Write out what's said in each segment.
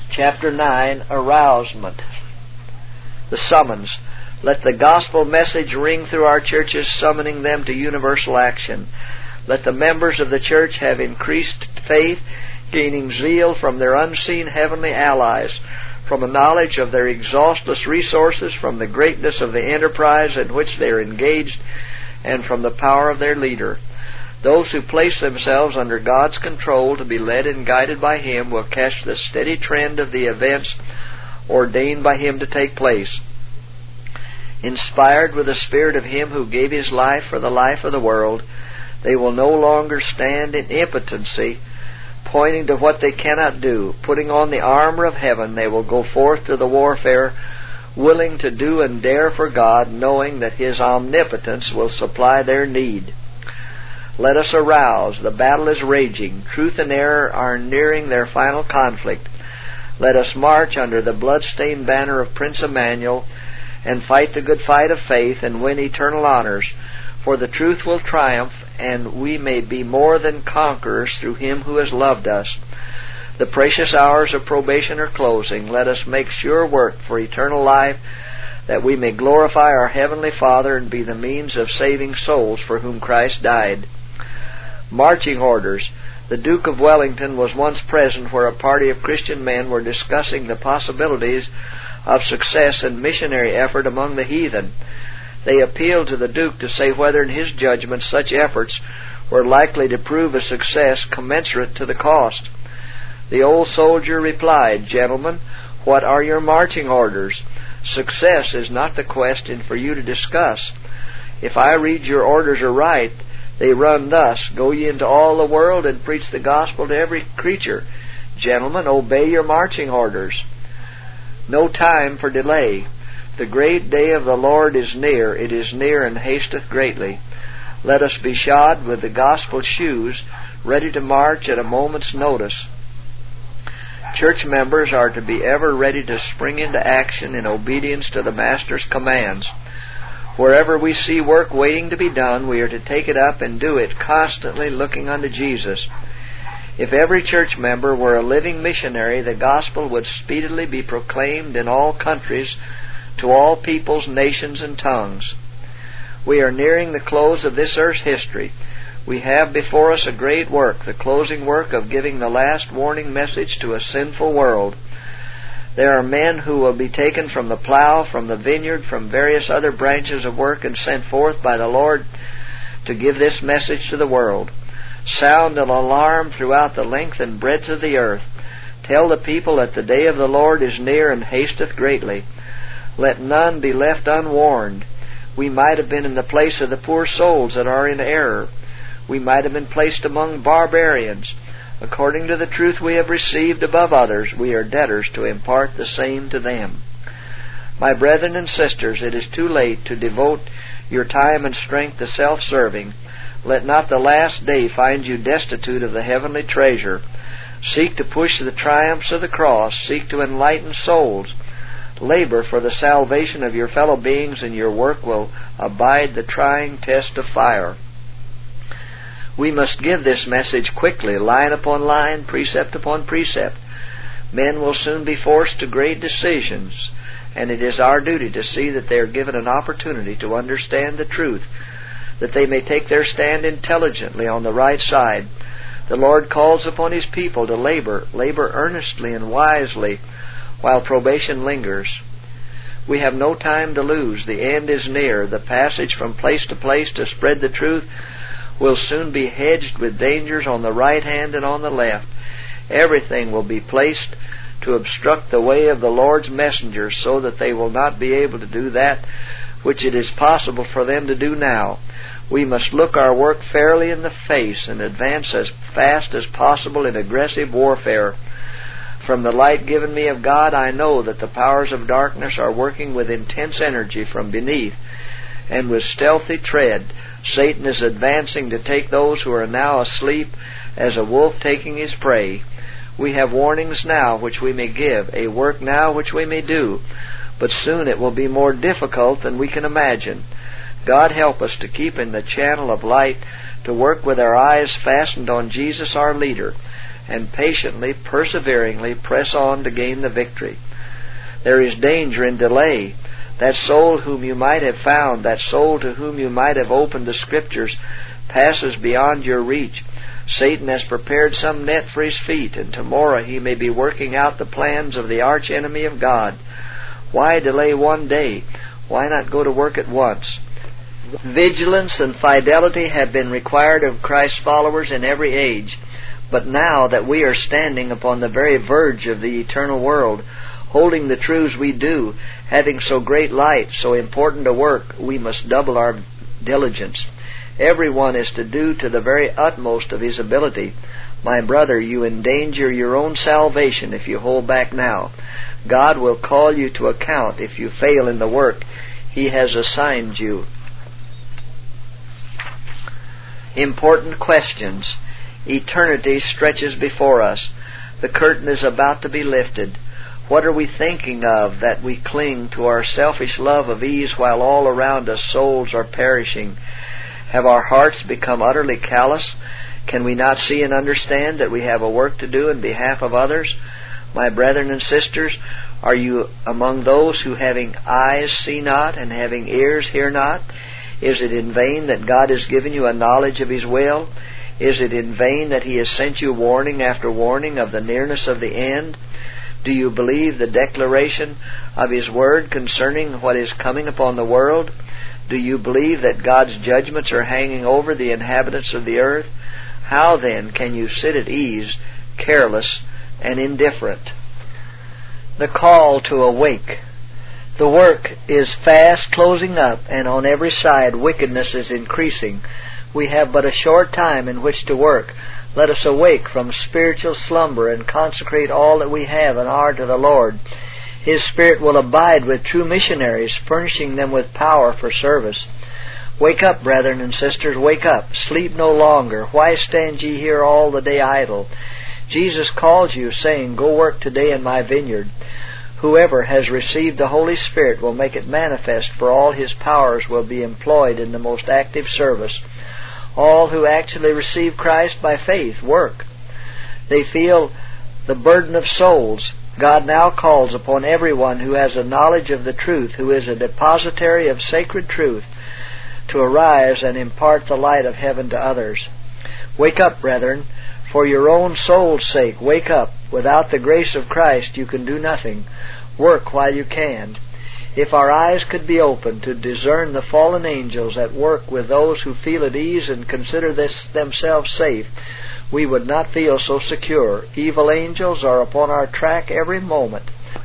Chapter 9, Arousement. The summons. Let the gospel message ring through our churches, summoning them to universal action. Let the members of the church have increased faith, gaining zeal from their unseen heavenly allies, from a knowledge of their exhaustless resources, from the greatness of the enterprise in which they are engaged, and from the power of their leader. Those who place themselves under God's control to be led and guided by Him will catch the steady trend of the events ordained by Him to take place. Inspired with the Spirit of Him who gave His life for the life of the world, they will no longer stand in impotency, pointing to what they cannot do. Putting on the armor of heaven, they will go forth to the warfare, willing to do and dare for God, knowing that His omnipotence will supply their need. Let us arouse. The battle is raging. Truth and error are nearing their final conflict. Let us march under the blood-stained banner of Prince Emmanuel and fight the good fight of faith and win eternal honors. For the truth will triumph, and we may be more than conquerors through Him who has loved us. The precious hours of probation are closing. Let us make sure work for eternal life, that we may glorify our Heavenly Father and be the means of saving souls for whom Christ died. Marching orders. The Duke of Wellington was once present where a party of Christian men were discussing the possibilities of success in missionary effort among the heathen. They appealed to the Duke to say whether in his judgment such efforts were likely to prove a success commensurate to the cost. The old soldier replied, "Gentlemen, what are your marching orders? Success is not the question for you to discuss. If I read your orders aright, they run thus: Go ye into all the world and preach the gospel to every creature. Gentlemen, obey your marching orders." No time for delay. The great day of the Lord is near. It is near and hasteth greatly. Let us be shod with the gospel shoes, ready to march at a moment's notice. Church members are to be ever ready to spring into action in obedience to the Master's commands. Wherever we see work waiting to be done, we are to take it up and do it, constantly looking unto Jesus. If every church member were a living missionary, the gospel would speedily be proclaimed in all countries, to all peoples, nations, and tongues. We are nearing the close of this earth's history. We have before us a great work, the closing work of giving the last warning message to a sinful world. There are men who will be taken from the plow, from the vineyard, from various other branches of work, and sent forth by the Lord to give this message to the world. Sound an alarm throughout the length and breadth of the earth. Tell the people that the day of the Lord is near and hasteth greatly. Let none be left unwarned. We might have been in the place of the poor souls that are in error. We might have been placed among barbarians. According to the truth we have received above others, we are debtors to impart the same to them. My brethren and sisters, it is too late to devote your time and strength to self-serving. Let not the last day find you destitute of the heavenly treasure. Seek to push the triumphs of the cross. Seek to enlighten souls. Labor for the salvation of your fellow beings, and your work will abide the trying test of fire. We must give this message quickly, line upon line, precept upon precept. Men will soon be forced to great decisions, and it is our duty to see that they are given an opportunity to understand the truth, that they may take their stand intelligently on the right side. The Lord calls upon His people to labor earnestly and wisely, while probation lingers. We have no time to lose. The end is near. The passage from place to place to spread the truth will soon be hedged with dangers on the right hand and on the left. Everything will be placed to obstruct the way of the Lord's messengers, so that they will not be able to do that which it is possible for them to do now. We must look our work fairly in the face and advance as fast as possible in aggressive warfare. From the light given me of God, I know that the powers of darkness are working with intense energy from beneath, and with stealthy tread Satan is advancing to take those who are now asleep, as a wolf taking his prey. We have warnings now which we may give, a work now which we may do, but soon it will be more difficult than we can imagine. God help us to keep in the channel of light, to work with our eyes fastened on Jesus our leader, and patiently, perseveringly press on to gain the victory. There is danger in delay. That soul whom you might have found, that soul to whom you might have opened the Scriptures, passes beyond your reach. Satan has prepared some net for his feet, and tomorrow he may be working out the plans of the arch-enemy of God. Why delay one day? Why not go to work at once? Vigilance and fidelity have been required of Christ's followers in every age. But now that we are standing upon the very verge of the eternal world, holding the truths we do, having so great light, so important a work, we must double our diligence. Everyone is to do to the very utmost of his ability. My brother, you endanger your own salvation if you hold back now. God will call you to account if you fail in the work He has assigned you. Important questions. Eternity stretches before us. The curtain is about to be lifted. What are we thinking of that we cling to our selfish love of ease while all around us souls are perishing? Have our hearts become utterly callous? Can we not see and understand that we have a work to do in behalf of others? My brethren and sisters, are you among those who having eyes see not and having ears hear not? Is it in vain that God has given you a knowledge of His will? Is it in vain that He has sent you warning after warning of the nearness of the end? Do you believe the declaration of His Word concerning what is coming upon the world? Do you believe that God's judgments are hanging over the inhabitants of the earth? How then can you sit at ease, careless, and indifferent? The call to awake. The work is fast closing up, and on every side wickedness is increasing. We have but a short time in which to work. Let us awake from spiritual slumber and consecrate all that we have and are to the Lord. His Spirit will abide with true missionaries, furnishing them with power for service. Wake up, brethren and sisters, wake up. Sleep no longer. Why stand ye here all the day idle? Jesus calls you, saying, Go work today in my vineyard. Whoever has received the Holy Spirit will make it manifest, for all His powers will be employed in the most active service. All who actually receive Christ by faith work. They feel the burden of souls. God now calls upon everyone who has a knowledge of the truth, who is a depositary of sacred truth, to arise and impart the light of heaven to others. Wake up, brethren, for your own soul's sake. Wake up. Without the grace of Christ you can do nothing. Work while you can. If our eyes could be opened to discern the fallen angels at work with those who feel at ease and consider themselves safe, we would not feel so secure. Evil angels are upon our track every moment.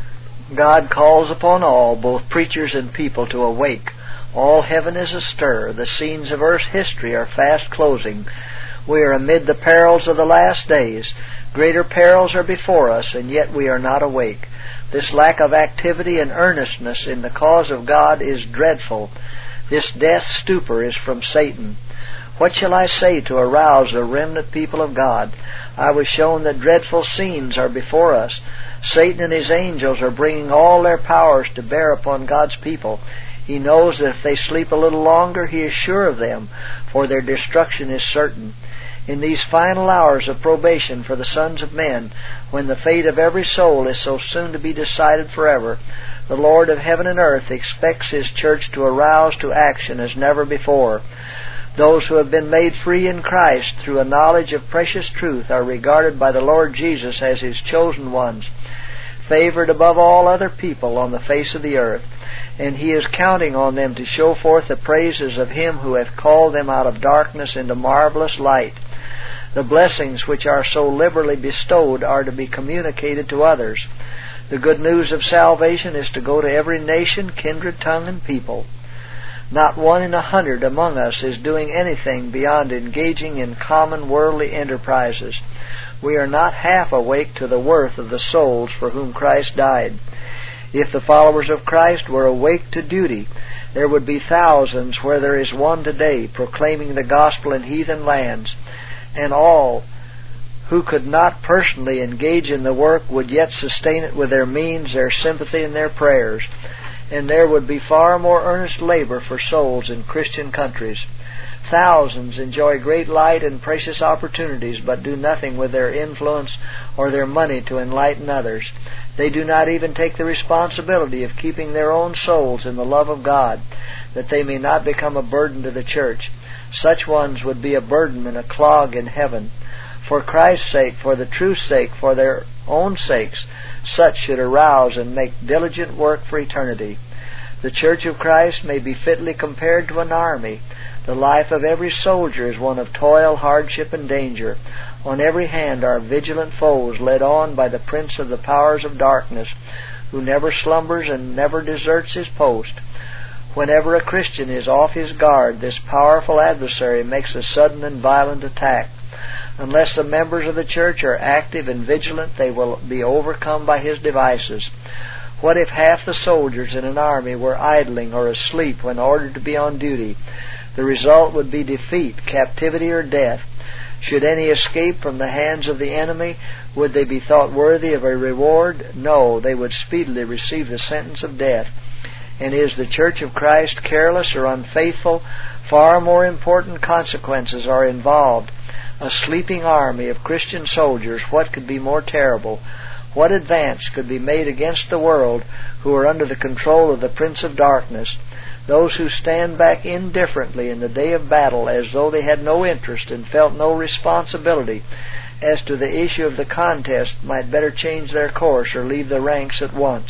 God calls upon all, both preachers and people, to awake. All heaven is astir. The scenes of earth's history are fast closing. We are amid the perils of the last days. Greater perils are before us, and yet we are not awake. This lack of activity and earnestness in the cause of God is dreadful. This death stupor is from Satan. What shall I say to arouse the remnant people of God? I was shown that dreadful scenes are before us. Satan and his angels are bringing all their powers to bear upon God's people. He knows that if they sleep a little longer, he is sure of them, for their destruction is certain. In these final hours of probation for the sons of men, when the fate of every soul is so soon to be decided forever, the Lord of heaven and earth expects His church to arouse to action as never before. Those who have been made free in Christ through a knowledge of precious truth are regarded by the Lord Jesus as His chosen ones, favored above all other people on the face of the earth, and He is counting on them to show forth the praises of Him who hath called them out of darkness into marvelous light. The blessings which are so liberally bestowed are to be communicated to others. The good news of salvation is to go to every nation, kindred, tongue, and people. Not 1 in 100 among us is doing anything beyond engaging in common worldly enterprises. We are not half awake to the worth of the souls for whom Christ died. If the followers of Christ were awake to duty, there would be thousands where there is one today proclaiming the gospel in heathen lands, and all who could not personally engage in the work would yet sustain it with their means, their sympathy, and their prayers. And there would be far more earnest labor for souls in Christian countries. Thousands enjoy great light and precious opportunities, but do nothing with their influence or their money to enlighten others. They do not even take the responsibility of keeping their own souls in the love of God, that they may not become a burden to the church. Such ones would be a burden and a clog in heaven. For Christ's sake, for the truth's sake, for their own sakes, such should arouse and make diligent work for eternity. The Church of Christ may be fitly compared to an army. The life of every soldier is one of toil, hardship, and danger. On every hand are vigilant foes led on by the prince of the powers of darkness, who never slumbers and never deserts his post. Whenever a Christian is off his guard, this powerful adversary makes a sudden and violent attack. Unless the members of the church are active and vigilant, they will be overcome by his devices. What if half the soldiers in an army were idling or asleep when ordered to be on duty? The result would be defeat, captivity, or death. Should any escape from the hands of the enemy, would they be thought worthy of a reward? No, they would speedily receive the sentence of death. And is the Church of Christ careless or unfaithful, far more important consequences are involved. A sleeping army of Christian soldiers, what could be more terrible? What advance could be made against the world who are under the control of the Prince of Darkness? Those who stand back indifferently in the day of battle as though they had no interest and felt no responsibility as to the issue of the contest might better change their course or leave the ranks at once.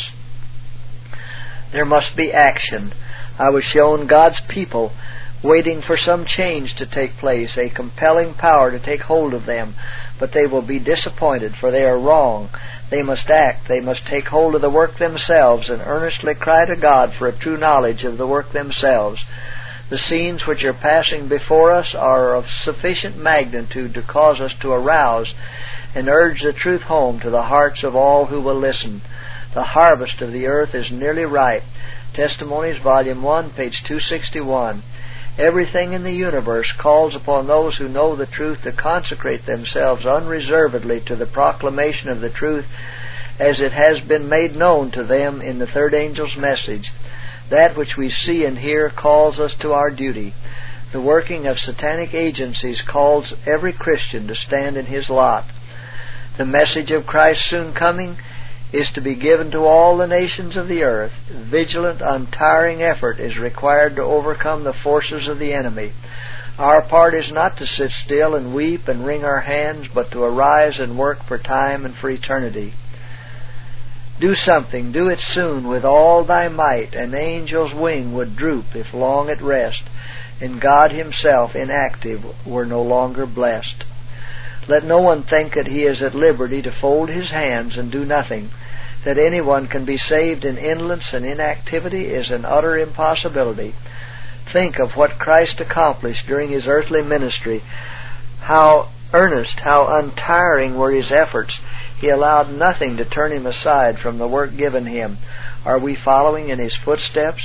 There must be action. I was shown God's people waiting for some change to take place, a compelling power to take hold of them, but they will be disappointed, for they are wrong. They must act. They must take hold of the work themselves and earnestly cry to God for a true knowledge of the work themselves. The scenes which are passing before us are of sufficient magnitude to cause us to arouse and urge the truth home to the hearts of all who will listen. The harvest of the earth is nearly ripe. Testimonies, Volume 1, page 261. Everything in the universe calls upon those who know the truth to consecrate themselves unreservedly to the proclamation of the truth as it has been made known to them in the third angel's message. That which we see and hear calls us to our duty. The working of satanic agencies calls every Christian to stand in his lot. The message of Christ's soon coming is to be given to all the nations of the earth. Vigilant, untiring effort is required to overcome the forces of the enemy. Our part is not to sit still and weep and wring our hands, but to arise and work for time and for eternity. Do something, do it soon with all thy might. An angel's wing would droop if long at rest, and God himself inactive were no longer blessed. Let no one think that he is at liberty to fold his hands and do nothing. That anyone can be saved in indolence and inactivity is an utter impossibility. Think of what Christ accomplished during his earthly ministry. How earnest, how untiring were his efforts. He allowed nothing to turn him aside from the work given him. Are we following in his footsteps?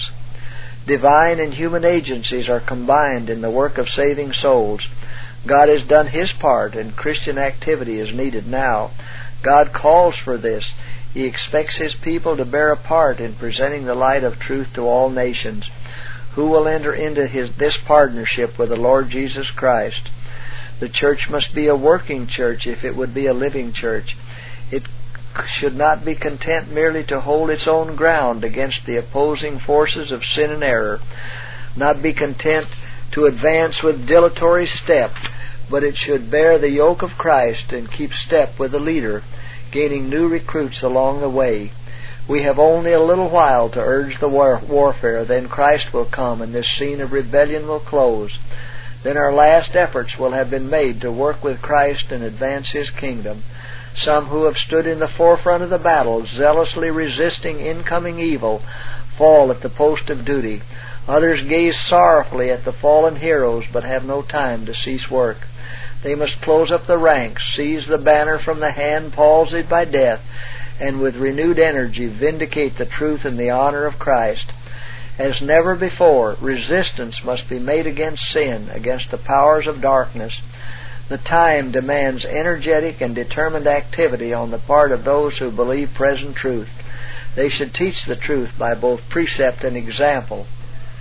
Divine and human agencies are combined in the work of saving souls. God has done his part, and Christian activity is needed now. God calls for this. He expects his people to bear a part in presenting the light of truth to all nations. Who will enter into this partnership with the Lord Jesus Christ? The church must be a working church if it would be a living church. It should not be content merely to hold its own ground against the opposing forces of sin and error, not be content to advance with dilatory step, but it should bear the yoke of Christ and keep step with the leader, gaining new recruits along the way. We have only a little while to urge the warfare, then Christ will come and this scene of rebellion will close. Then our last efforts will have been made to work with Christ and advance his kingdom. Some who have stood in the forefront of the battle, zealously resisting incoming evil, fall at the post of duty. Others gaze sorrowfully at the fallen heroes, but have no time to cease work. They must close up the ranks, seize the banner from the hand palsied by death, and with renewed energy vindicate the truth and the honor of Christ. As never before, resistance must be made against sin, against the powers of darkness. The time demands energetic and determined activity on the part of those who believe present truth. They should teach the truth by both precept and example.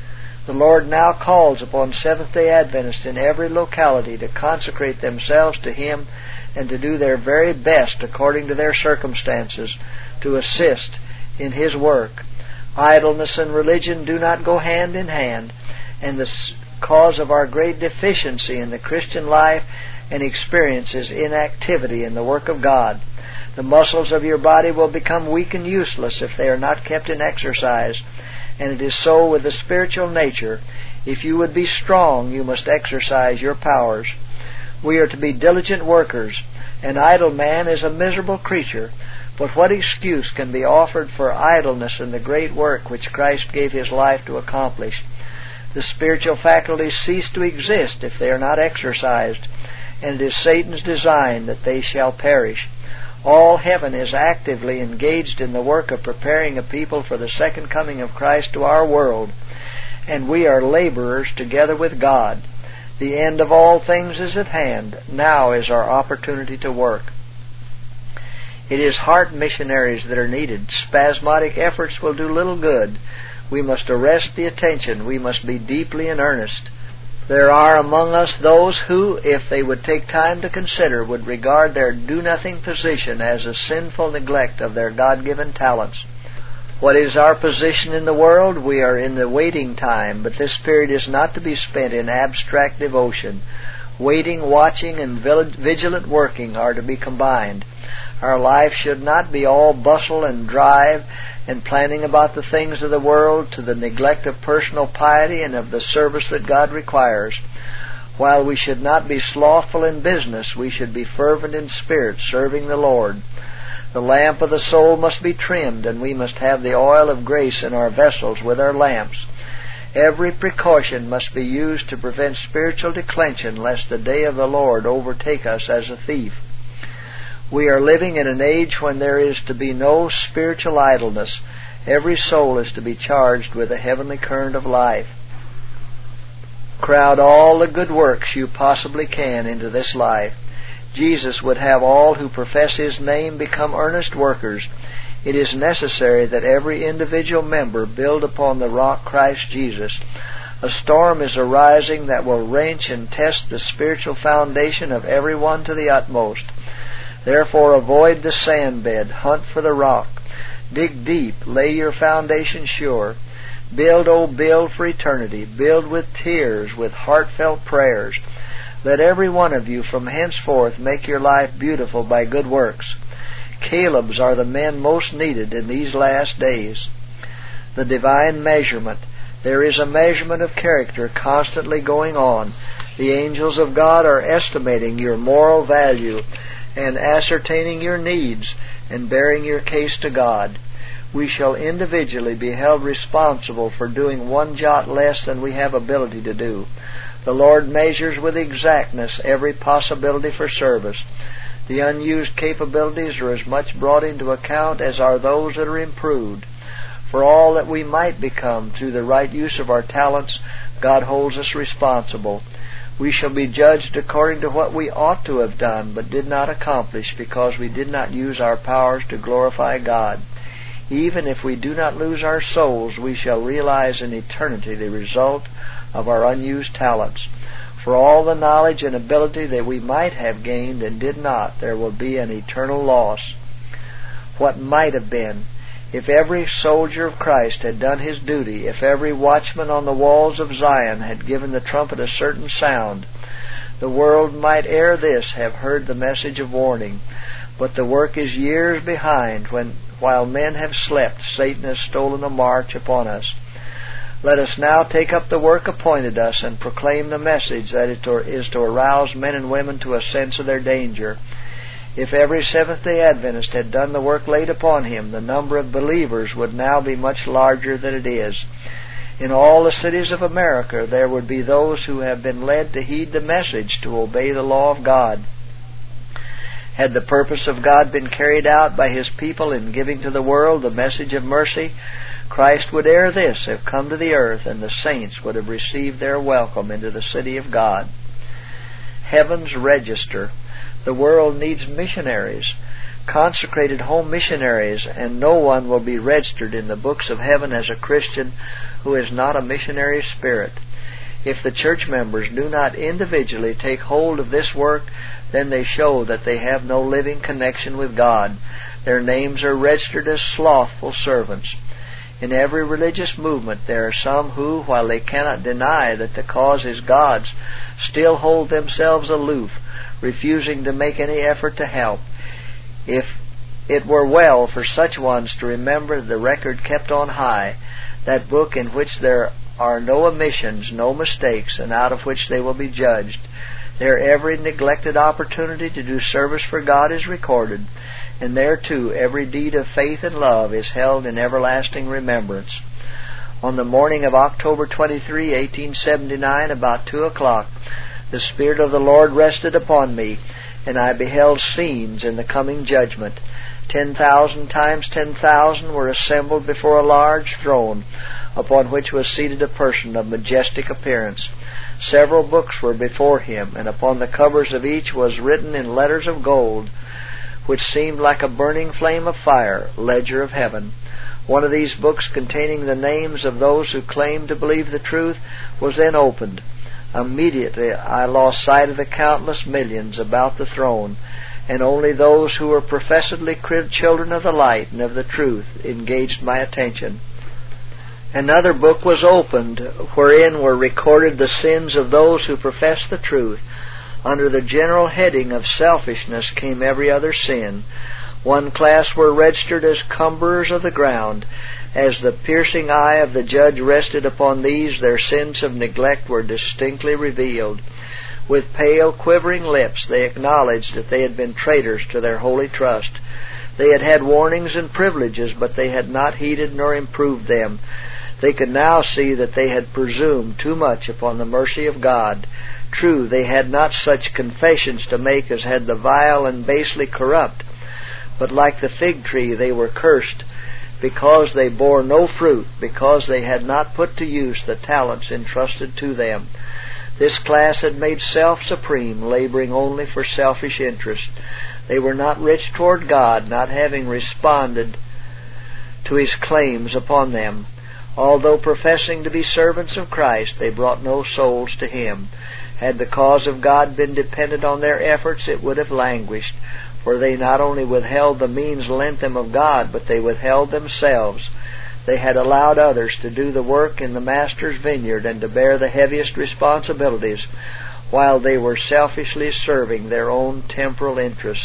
The Lord now calls upon Seventh-day Adventists in every locality to consecrate themselves to Him and to do their very best according to their circumstances to assist in His work. Idleness and religion do not go hand in hand, and the cause of our great deficiency in the Christian life and experience is inactivity in the work of God. The muscles of your body will become weak and useless if they are not kept in exercise, and it is so with the spiritual nature. If you would be strong, you must exercise your powers. We are to be diligent workers. An idle man is a miserable creature, but what excuse can be offered for idleness in the great work which Christ gave His life to accomplish? The spiritual faculties cease to exist if they are not exercised, and it is Satan's design that they shall perish. All heaven is actively engaged in the work of preparing a people for the second coming of Christ to our world, and we are laborers together with God. The end of all things is at hand. Now is our opportunity to work. It is heart missionaries that are needed. Spasmodic efforts will do little good. We must arrest the attention. We must be deeply in earnest. There are among us those who, if they would take time to consider, would regard their do-nothing position as a sinful neglect of their God-given talents. What is our position in the world? We are in the waiting time, but this period is not to be spent in abstract devotion. Waiting, watching, and vigilant working are to be combined. Our life should not be all bustle and drive and planning about the things of the world to the neglect of personal piety and of the service that God requires. While we should not be slothful in business, we should be fervent in spirit, serving the Lord. The lamp of the soul must be trimmed, and we must have the oil of grace in our vessels with our lamps. Every precaution must be used to prevent spiritual declension, lest the day of the Lord overtake us as a thief. We are living in an age when there is to be no spiritual idleness. Every soul is to be charged with a heavenly current of life. Crowd all the good works you possibly can into this life. Jesus would have all who profess His name become earnest workers. It is necessary that every individual member build upon the rock Christ Jesus. A storm is arising that will wrench and test the spiritual foundation of everyone to the utmost. Therefore avoid the sand bed, hunt for the rock. Dig deep, lay your foundation sure. Build, oh build for eternity. Build with tears, with heartfelt prayers. Let every one of you from henceforth make your life beautiful by good works. Caleb's are the men most needed in these last days. The divine measurement. There is a measurement of character constantly going on. The angels of God are estimating your moral value and ascertaining your needs and bearing your case to God. We shall individually be held responsible for doing one jot less than we have ability to do. The Lord measures with exactness every possibility for service. The unused capabilities are as much brought into account as are those that are improved. For all that we might become through the right use of our talents, God holds us responsible. We shall be judged according to what we ought to have done, but did not accomplish, because we did not use our powers to glorify God. Even if we do not lose our souls, we shall realize in eternity the result of our unused talents. For all the knowledge and ability that we might have gained and did not, there will be an eternal loss. What might have been? If every soldier of Christ had done his duty, if every watchman on the walls of Zion had given the trumpet a certain sound, the world might ere this have heard the message of warning. But the work is years behind. While men have slept, Satan has stolen a march upon us. Let us now take up the work appointed us and proclaim the message that is to arouse men and women to a sense of their danger. If every Seventh-day Adventist had done the work laid upon him, the number of believers would now be much larger than it is. In all the cities of America there would be those who have been led to heed the message, to obey the law of God. Had the purpose of God been carried out by His people in giving to the world the message of mercy, Christ would ere this have come to the earth, and the saints would have received their welcome into the city of God. Heaven's register. The world needs missionaries. consecrated home missionaries, and no one will be registered in the books of heaven as a Christian who is not a missionary spirit. If the church members do not individually take hold of this work, then they show that they have no living connection with God. Their names are registered as slothful servants. In every religious movement there are some who, while they cannot deny that the cause is God's, still hold themselves aloof, refusing to make any effort to help. If it were well for such ones to remember the record kept on high, that book in which there are no omissions, no mistakes, and out of which they will be judged. There every neglected opportunity to do service for God is recorded, and there too every deed of faith and love is held in everlasting remembrance. On the morning of October 23, 1879, about 2 o'clock, the Spirit of the Lord rested upon me, and I beheld scenes in the coming judgment. 10,000 times 10,000 were assembled before a large throne, upon which was seated a person of majestic appearance. Several books were before him, and upon the covers of each was written in letters of gold, which seemed like a burning flame of fire, Ledger of Heaven. One of these books, containing the names of those who claimed to believe the truth, was then opened. Immediately I lost sight of the countless millions about the throne, and only those who were professedly children of the light and of the truth engaged my attention. Another book was opened, wherein were recorded the sins of those who professed the truth. Under the general heading of selfishness came every other sin. One class were registered as cumberers of the ground. As the piercing eye of the judge rested upon these, their sins of neglect were distinctly revealed. With pale, quivering lips, they acknowledged that they had been traitors to their holy trust. They had had warnings and privileges, but they had not heeded nor improved them. They could now see that they had presumed too much upon the mercy of God. True, they had not such confessions to make as had the vile and basely corrupt, but like the fig tree they were cursed, because they bore no fruit, because they had not put to use the talents entrusted to them. This class had made self supreme, laboring only for selfish interest. They were not rich toward God, not having responded to His claims upon them. Although professing to be servants of Christ, they brought no souls to Him. Had the cause of God been dependent on their efforts, it would have languished, for they not only withheld the means lent them of God, but they withheld themselves. They had allowed others to do the work in the Master's vineyard and to bear the heaviest responsibilities, while they were selfishly serving their own temporal interests.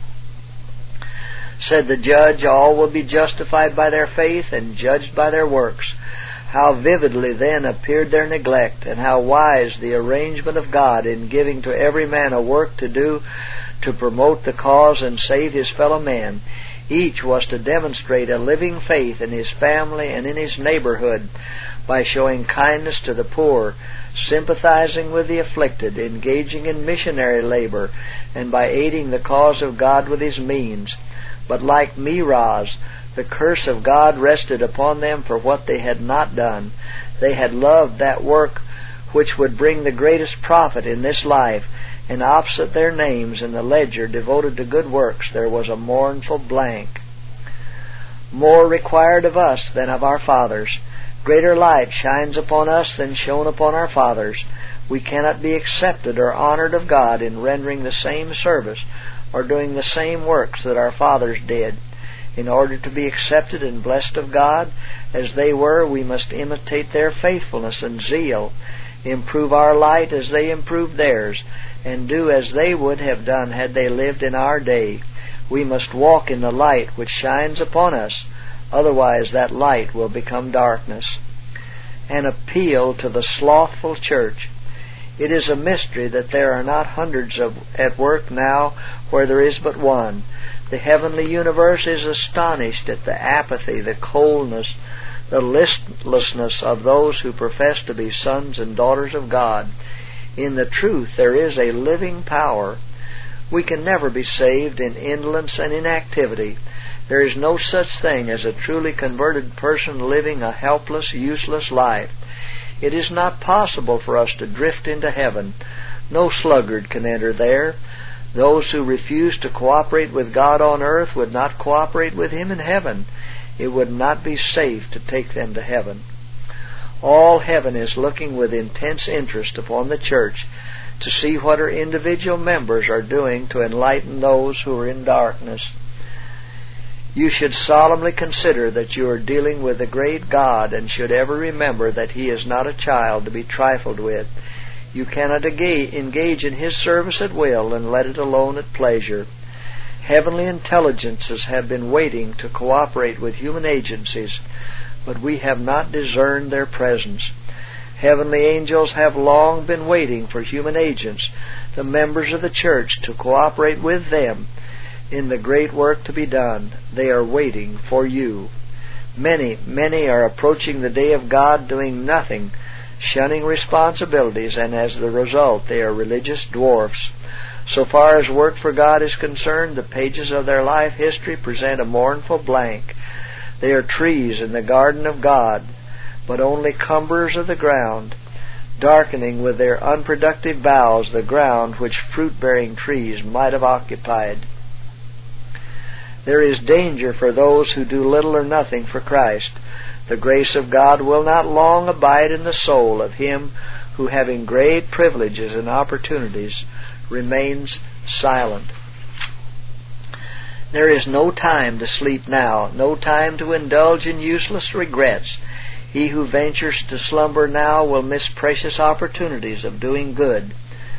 Said the judge, all will be justified by their faith and judged by their works. How vividly then appeared their neglect, and how wise the arrangement of God in giving to every man a work to do to promote the cause and save his fellow man. Each was to demonstrate a living faith in his family and in his neighborhood by showing kindness to the poor, sympathizing with the afflicted, engaging in missionary labor, and by aiding the cause of God with his means. But like Miraz, the curse of God rested upon them for what they had not done. They had loved that work which would bring the greatest profit in this life, and opposite their names in the ledger devoted to good works there was a mournful blank. More required of us than of our fathers. Greater light shines upon us than shone upon our fathers. We cannot be accepted or honored of God in rendering the same service or doing the same works that our fathers did. In order to be accepted and blessed of God as they were, we must imitate their faithfulness and zeal, improve our light as they improved theirs, and do as they would have done had they lived in our day. We must walk in the light which shines upon us, otherwise that light will become darkness. An appeal to the slothful church. It is a mystery that there are not hundreds at work now where there is but one. The heavenly universe is astonished at the apathy, the coldness, the listlessness of those who profess to be sons and daughters of God. In the truth there is a living power. We can never be saved in indolence and inactivity. There is no such thing as a truly converted person living a helpless, useless life. It is not possible for us to drift into heaven. No sluggard can enter there. Those who refuse to cooperate with God on earth would not cooperate with Him in heaven. It would not be safe to take them to heaven. All heaven is looking with intense interest upon the church to see what her individual members are doing to enlighten those who are in darkness. You should solemnly consider that you are dealing with the great God, and should ever remember that He is not a child to be trifled with. You cannot engage in His service at will and let it alone at pleasure. Heavenly intelligences have been waiting to cooperate with human agencies, but we have not discerned their presence. Heavenly angels have long been waiting for human agents, the members of the church, to cooperate with them in the great work to be done. They are waiting for you. Many are approaching the day of God doing nothing, shunning responsibilities, and as the result they are religious dwarfs. So far as work for God is concerned, the pages of their life history present a mournful blank. They are trees in the garden of God, but only cumberers of the ground, darkening with their unproductive boughs the ground which fruit-bearing trees might have occupied. There is danger for those who do little or nothing for Christ. The grace of God will not long abide in the soul of him who, having great privileges and opportunities, remains silent. There is no time to sleep now, no time to indulge in useless regrets. He who ventures to slumber now will miss precious opportunities of doing good.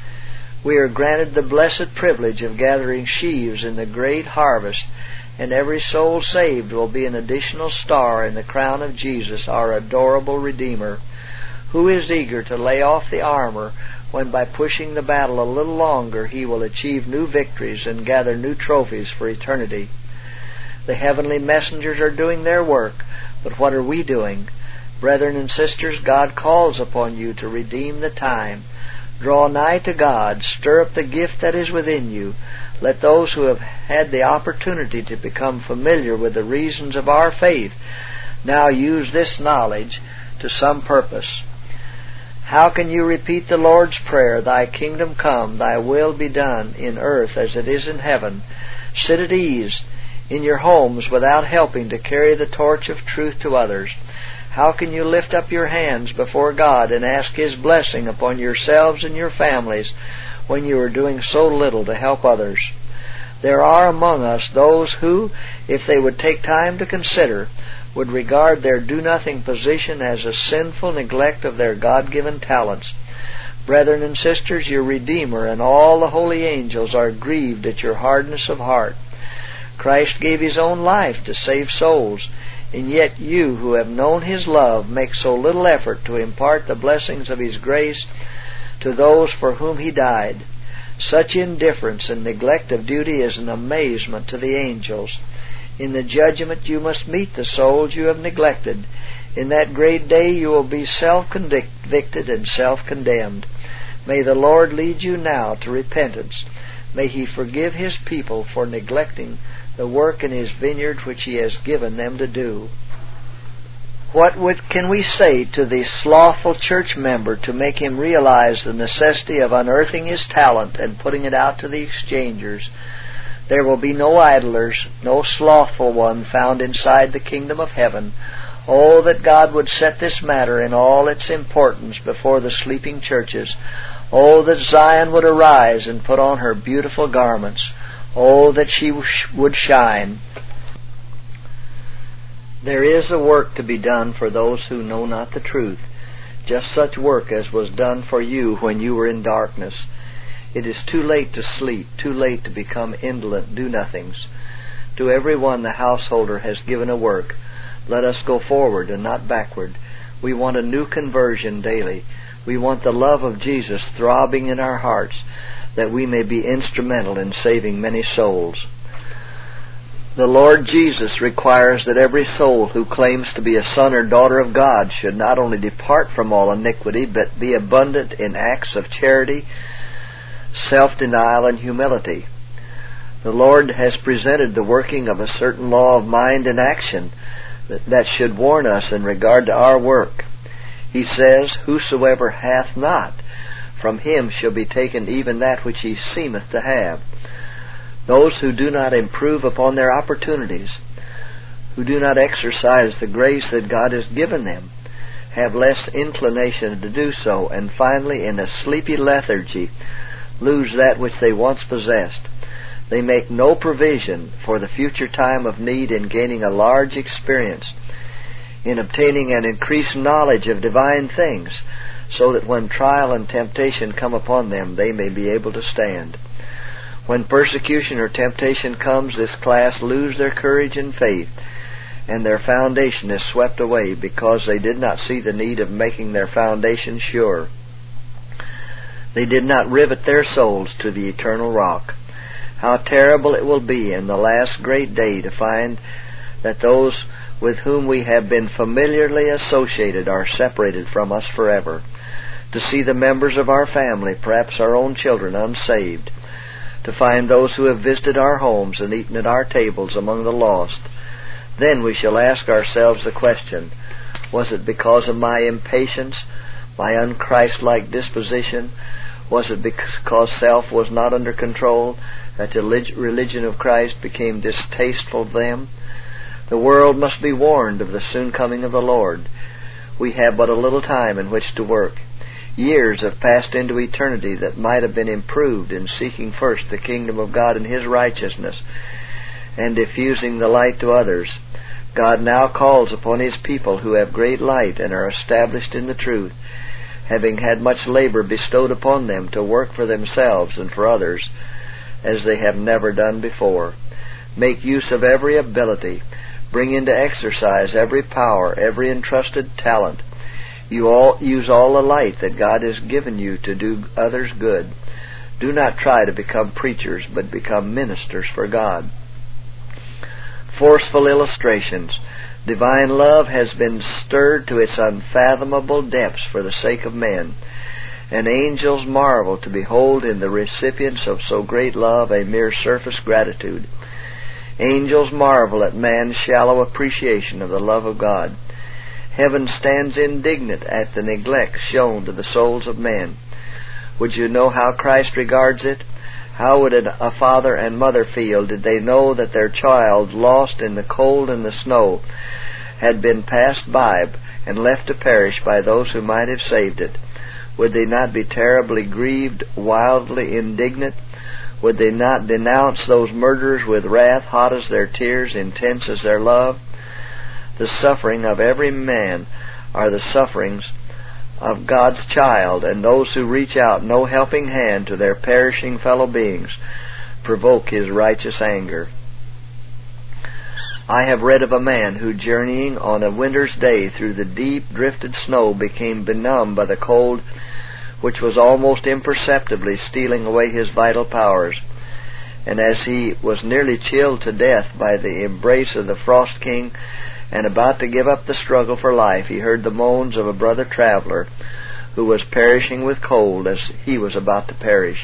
We are granted the blessed privilege of gathering sheaves in the great harvest, and every soul saved will be an additional star in the crown of Jesus, our adorable Redeemer. Who is eager to lay off the armor when by pushing the battle a little longer he will achieve new victories and gather new trophies for eternity? The heavenly messengers are doing their work, but what are we doing? Brethren and sisters, God calls upon you to redeem the time. Draw nigh to God, stir up the gift that is within you. Let those who have had the opportunity to become familiar with the reasons of our faith now use this knowledge to some purpose. How can you repeat the Lord's Prayer, Thy kingdom come, Thy will be done in earth as it is in heaven? Sit at ease in your homes without helping to carry the torch of truth to others. How can you lift up your hands before God and ask His blessing upon yourselves and your families when you are doing so little to help others? There are among us those who, if they would take time to consider, would regard their do-nothing position as a sinful neglect of their God-given talents. Brethren and sisters, your Redeemer and all the holy angels are grieved at your hardness of heart. Christ gave His own life to save souls, and yet you, who have known His love, make so little effort to impart the blessings of His grace to those for whom He died. Such indifference and neglect of duty is an amazement to the angels. In the judgment you must meet the souls you have neglected. In that great day you will be self-convicted and self-condemned. May the Lord lead you now to repentance. May He forgive His people for neglecting the work in His vineyard which He has given them to do. What can we say to the slothful church member to make him realize the necessity of unearthing his talent and putting it out to the exchangers? There will be no idlers, no slothful one found inside the kingdom of heaven. Oh, that God would set this matter in all its importance before the sleeping churches. Oh, that Zion would arise and put on her beautiful garments. Oh, that she would shine. There is a work to be done for those who know not the truth, just such work as was done for you when you were in darkness. It is too late to sleep, too late to become indolent do-nothings. To every one the householder has given a work. Let us go forward and not backward. We want a new conversion daily. We want the love of Jesus throbbing in our hearts, that we may be instrumental in saving many souls. The Lord Jesus requires that every soul who claims to be a son or daughter of God should not only depart from all iniquity, but be abundant in acts of charity, self-denial, and humility. The Lord has presented the working of a certain law of mind and action that should warn us in regard to our work. He says, "Whosoever hath not from him shall be taken even that which he seemeth to have. Those who do not improve upon their opportunities, who do not exercise the grace that God has given them, have less inclination to do so, and finally, in a sleepy lethargy, lose that which they once possessed. They make no provision for the future time of need in gaining a large experience, in obtaining an increased knowledge of divine things, so that when trial and temptation come upon them, they may be able to stand. When persecution or temptation comes, this class lose their courage and faith, and their foundation is swept away because they did not see the need of making their foundation sure. They did not rivet their souls to the eternal rock. How terrible it will be in the last great day to find that those with whom we have been familiarly associated are separated from us forever. To see the members of our family, perhaps our own children, unsaved. To find those who have visited our homes and eaten at our tables among the lost. Then we shall ask ourselves the question, was it because of my impatience, my unchristlike disposition? Was it because self was not under control that the religion of Christ became distasteful to them? The world must be warned of the soon coming of the Lord. We have but a little time in which to work. Years have passed into eternity that might have been improved in seeking first the kingdom of God and His righteousness, and diffusing the light to others. God now calls upon His people who have great light and are established in the truth, having had much labor bestowed upon them to work for themselves and for others, as they have never done before. Make use of every ability. Bring into exercise every power, every entrusted talent. Use all the light that God has given you to do others good. Do not try to become preachers, but become ministers for God. Forceful illustrations. Divine love has been stirred to its unfathomable depths for the sake of men, and angels marvel to behold in the recipients of so great love a mere surface gratitude. Angels marvel at man's shallow appreciation of the love of God. Heaven stands indignant at the neglect shown to the souls of men. Would you know how Christ regards it? How would a father and mother feel did they know that their child, lost in the cold and the snow, had been passed by and left to perish by those who might have saved it? Would they not be terribly grieved, wildly indignant? Would they not denounce those murderers with wrath hot as their tears, intense as their love? The suffering of every man are the sufferings of God's child, and those who reach out no helping hand to their perishing fellow beings provoke His righteous anger. I have read of a man who, journeying on a winter's day through the deep drifted snow, became benumbed by the cold, which was almost imperceptibly stealing away his vital powers. And as he was nearly chilled to death by the embrace of the Frost King, and about to give up the struggle for life, he heard the moans of a brother traveler who was perishing with cold as he was about to perish.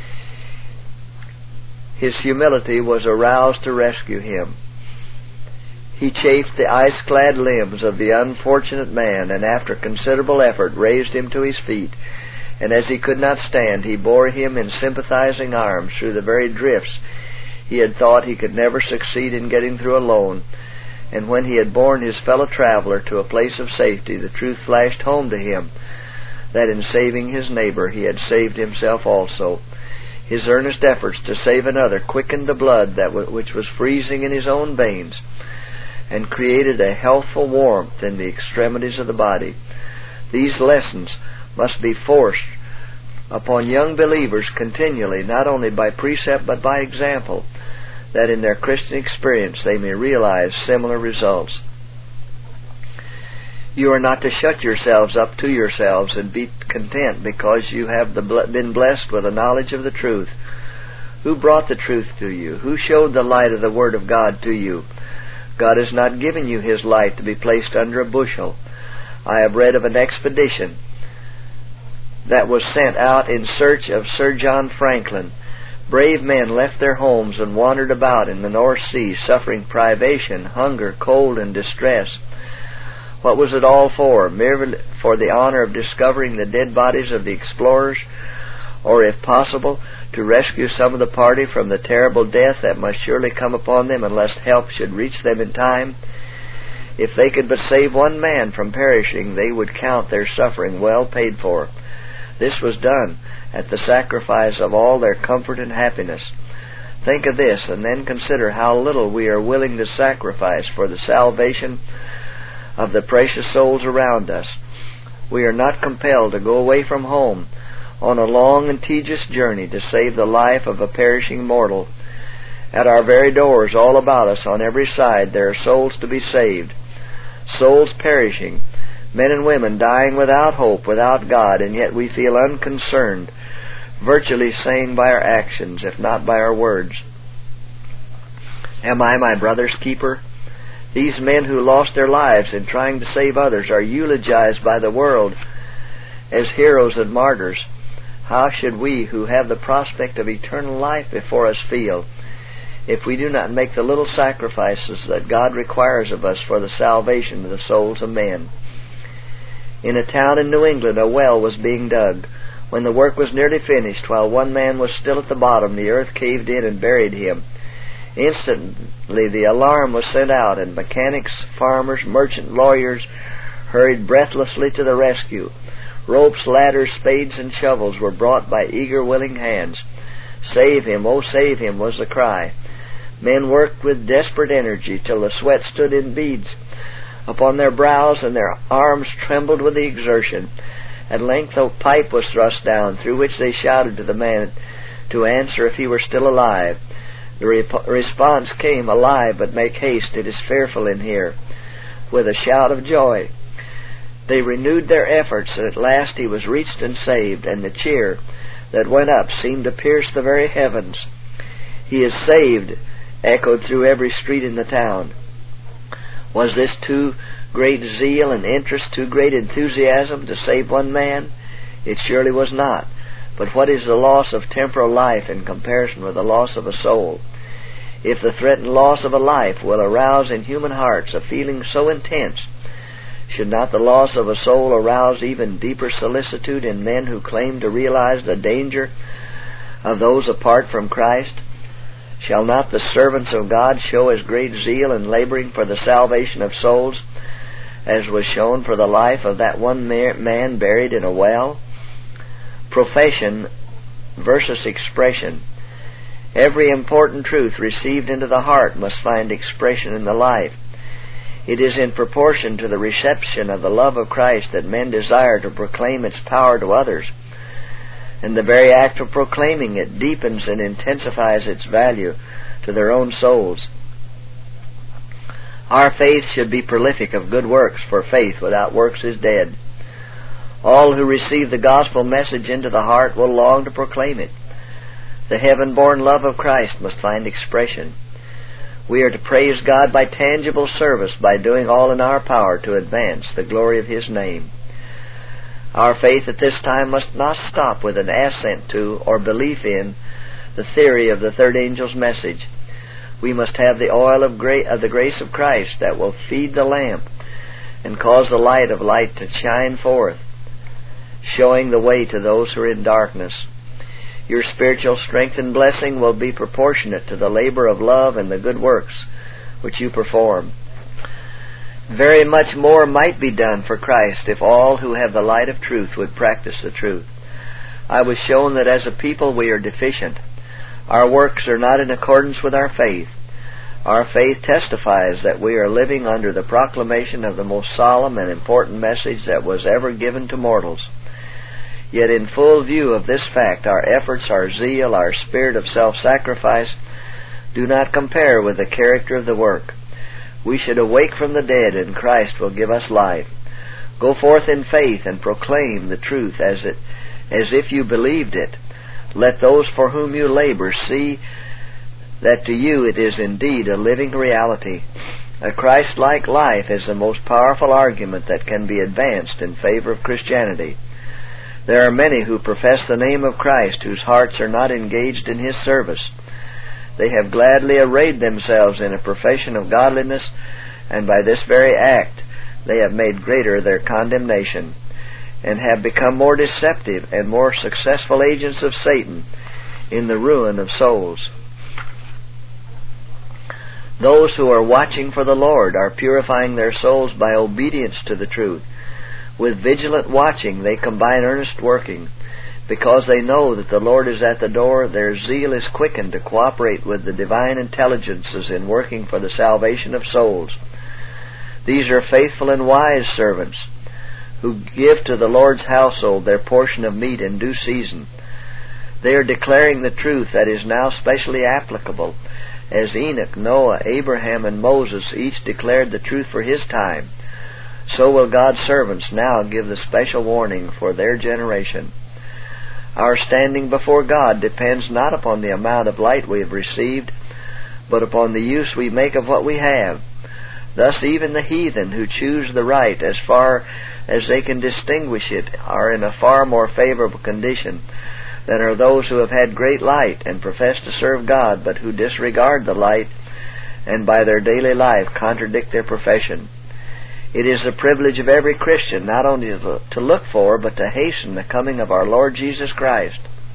His humility was aroused to rescue him. He chafed the ice-clad limbs of the unfortunate man, and after considerable effort raised him to his feet. And as he could not stand, he bore him in sympathizing arms through the very drifts he had thought he could never succeed in getting through alone. And when he had borne his fellow traveler to a place of safety, the truth flashed home to him that in saving his neighbor he had saved himself also. His earnest efforts to save another quickened the blood which was freezing in his own veins, and created a healthful warmth in the extremities of the body. These lessons must be forced upon young believers continually, not only by precept but by example, that in their Christian experience they may realize similar results. You are not to shut yourselves up to yourselves and be content because you have been blessed with a knowledge of the truth. Who brought the truth to you? Who showed the light of the Word of God to you? God has not given you His light to be placed under a bushel. I have read of an expedition that was sent out in search of Sir John Franklin. Brave men left their homes and wandered about in the North Sea, suffering privation, hunger, cold, and distress. What was it all for? Merely for the honor of discovering the dead bodies of the explorers, or, if possible, to rescue some of the party from the terrible death that must surely come upon them unless help should reach them in time? If they could but save one man from perishing, they would count their suffering well paid for. This was done at the sacrifice of all their comfort and happiness. Think of this, and then consider how little we are willing to sacrifice for the salvation of the precious souls around us. We are not compelled to go away from home on a long and tedious journey to save the life of a perishing mortal. At our very doors, all about us, on every side, there are souls to be saved, souls perishing, men and women dying without hope, without God, and yet we feel unconcerned, virtually saying by our actions, if not by our words, "Am I my brother's keeper?" These men who lost their lives in trying to save others are eulogized by the world as heroes and martyrs. How should we, who have the prospect of eternal life before us, feel if we do not make the little sacrifices that God requires of us for the salvation of the souls of men? In a town in New England, a well was being dug. When the work was nearly finished, while one man was still at the bottom, the earth caved in and buried him. Instantly the alarm was sent out, and mechanics, farmers, merchant, lawyers hurried breathlessly to the rescue. Ropes, ladders, spades, and shovels were brought by eager, willing hands. "Save him, oh save him," was the cry. Men worked with desperate energy till the sweat stood in beads upon their brows and their arms trembled with the exertion. At length a pipe was thrust down, through which they shouted to the man to answer if he were still alive. The response came, "Alive, but make haste, it is fearful in here," with a shout of joy. They renewed their efforts, and at last he was reached and saved, and the cheer that went up seemed to pierce the very heavens. "He is saved," echoed through every street in the town. Was this too great zeal and interest, too great enthusiasm to save one man? It surely was not. But what is the loss of temporal life in comparison with the loss of a soul? If the threatened loss of a life will arouse in human hearts a feeling so intense, should not the loss of a soul arouse even deeper solicitude in men who claim to realize the danger of those apart from Christ? Shall not the servants of God show as great zeal in laboring for the salvation of souls as was shown for the life of that one man buried in a well? Profession versus expression. Every important truth received into the heart must find expression in the life. It is in proportion to the reception of the love of Christ that men desire to proclaim its power to others, and the very act of proclaiming it deepens and intensifies its value to their own souls. Our faith should be prolific of good works, for faith without works is dead. All who receive the gospel message into the heart will long to proclaim it. The heaven-born love of Christ must find expression. We are to praise God by tangible service, by doing all in our power to advance the glory of His name. Our faith at this time must not stop with an assent to or belief in the theory of the third angel's message. We must have the oil of the grace of Christ that will feed the lamp and cause the light of light to shine forth, showing the way to those who are in darkness. Your spiritual strength and blessing will be proportionate to the labor of love and the good works which you perform. Very much more might be done for Christ if all who have the light of truth would practice the truth. I was shown that as a people we are deficient. Our works are not in accordance with our faith. Our faith testifies that we are living under the proclamation of the most solemn and important message that was ever given to mortals. Yet in full view of this fact, our efforts, our zeal, our spirit of self-sacrifice do not compare with the character of the work. We should awake from the dead, and Christ will give us life. Go forth in faith and proclaim the truth as if you believed it. Let those for whom you labor see that to you it is indeed a living reality. A Christ-like life is the most powerful argument that can be advanced in favor of Christianity. There are many who profess the name of Christ whose hearts are not engaged in His service. They have gladly arrayed themselves in a profession of godliness, and by this very act they have made greater their condemnation, and have become more deceptive and more successful agents of Satan in the ruin of souls. Those who are watching for the Lord are purifying their souls by obedience to the truth. With vigilant watching they combine earnest working. Because they know that the Lord is at the door, their zeal is quickened to cooperate with the divine intelligences in working for the salvation of souls. These are faithful and wise servants who give to the Lord's household their portion of meat in due season. They are declaring the truth that is now specially applicable, as Enoch, Noah, Abraham, and Moses each declared the truth for his time. So will God's servants now give the special warning for their generation. Our standing before God depends not upon the amount of light we have received, but upon the use we make of what we have. Thus even the heathen who choose the right as far as they can distinguish it are in a far more favorable condition than are those who have had great light and profess to serve God, but who disregard the light and by their daily life contradict their profession. It is the privilege of every Christian not only to look for, but to hasten the coming of our Lord Jesus Christ,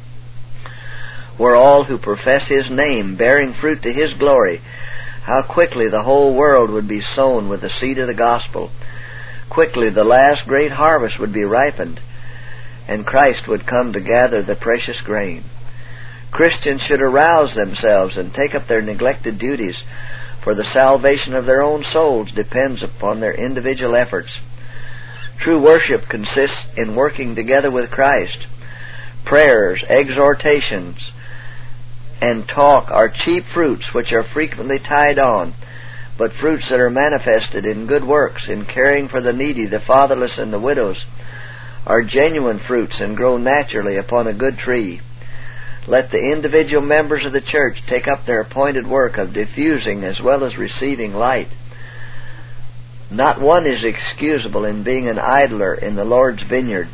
where all who profess His name, bearing fruit to His glory, how quickly the whole world would be sown with the seed of the gospel. Quickly the last great harvest would be ripened, and Christ would come to gather the precious grain. Christians should arouse themselves and take up their neglected duties, for the salvation of their own souls depends upon their individual efforts. True worship consists in working together with Christ. Prayers, exhortations, and talk are cheap fruits which are frequently tied on, but fruits that are manifested in good works, in caring for the needy, the fatherless, and the widows, are genuine fruits and grow naturally upon a good tree. Let the individual members of the church take up their appointed work of diffusing as well as receiving light. Not one is excusable in being an idler in the Lord's vineyard.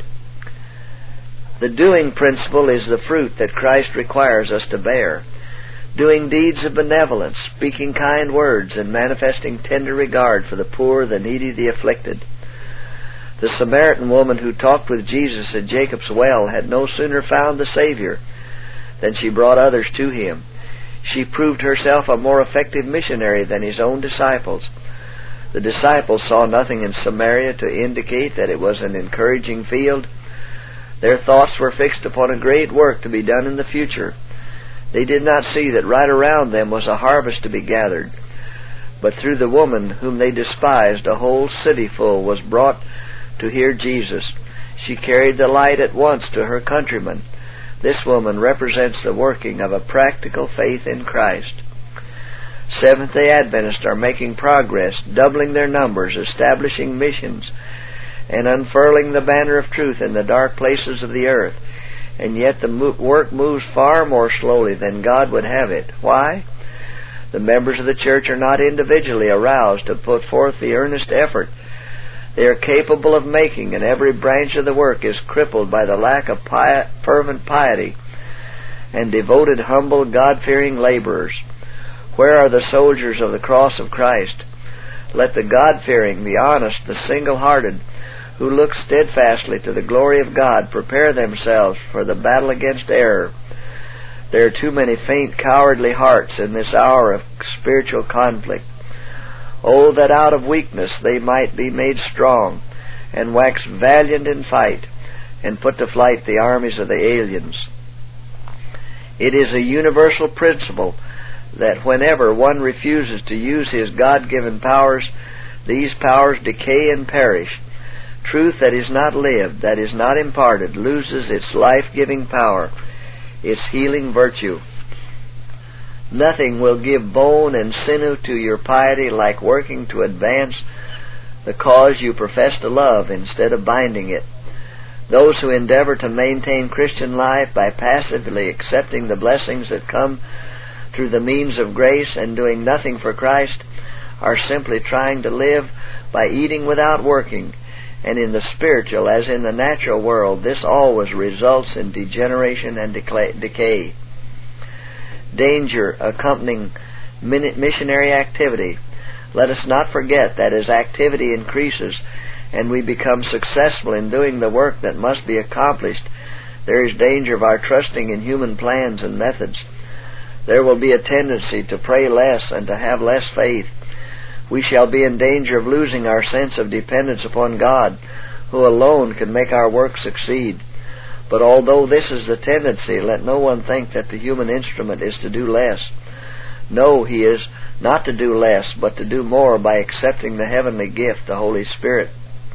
The doing principle is the fruit that Christ requires us to bear. Doing deeds of benevolence, speaking kind words, and manifesting tender regard for the poor, the needy, the afflicted. The Samaritan woman who talked with Jesus at Jacob's well had no sooner found the Savior than she brought others to Him. She proved herself a more effective missionary than His own disciples. The disciples saw nothing in Samaria to indicate that it was an encouraging field. Their thoughts were fixed upon a great work to be done in the future. They did not see that right around them was a harvest to be gathered. But through the woman whom they despised, a whole city full was brought to hear Jesus. She carried the light at once to her countrymen. This woman represents the working of a practical faith in Christ. Seventh-day Adventists are making progress, doubling their numbers, establishing missions, and unfurling the banner of truth in the dark places of the earth. And yet the work moves far more slowly than God would have it. Why? The members of the church are not individually aroused to put forth the earnest effort they are capable of making, and every branch of the work is crippled by the lack of fervent piety and devoted, humble, God-fearing laborers. Where are the soldiers of the cross of Christ? Let the God-fearing, the honest, the single-hearted, who look steadfastly to the glory of God, prepare themselves for the battle against error. There are too many faint, cowardly hearts in this hour of spiritual conflict. Oh, that out of weakness they might be made strong, and wax valiant in fight, and put to flight the armies of the aliens. It is a universal principle that whenever one refuses to use his God-given powers, these powers decay and perish. Truth that is not lived, that is not imparted, loses its life-giving power, its healing virtue. Nothing will give bone and sinew to your piety like working to advance the cause you profess to love instead of binding it. Those who endeavor to maintain Christian life by passively accepting the blessings that come through the means of grace and doing nothing for Christ are simply trying to live by eating without working, and in the spiritual as in the natural world, this always results in degeneration and decay. Danger accompanying missionary activity. Let us not forget that as activity increases and we become successful in doing the work that must be accomplished, there is danger of our trusting in human plans and methods. There will be a tendency to pray less and to have less faith. We shall be in danger of losing our sense of dependence upon God, who alone can make our work succeed. But although this is the tendency, let no one think that the human instrument is to do less. No, he is not to do less, but to do more by accepting the heavenly gift, the Holy Spirit.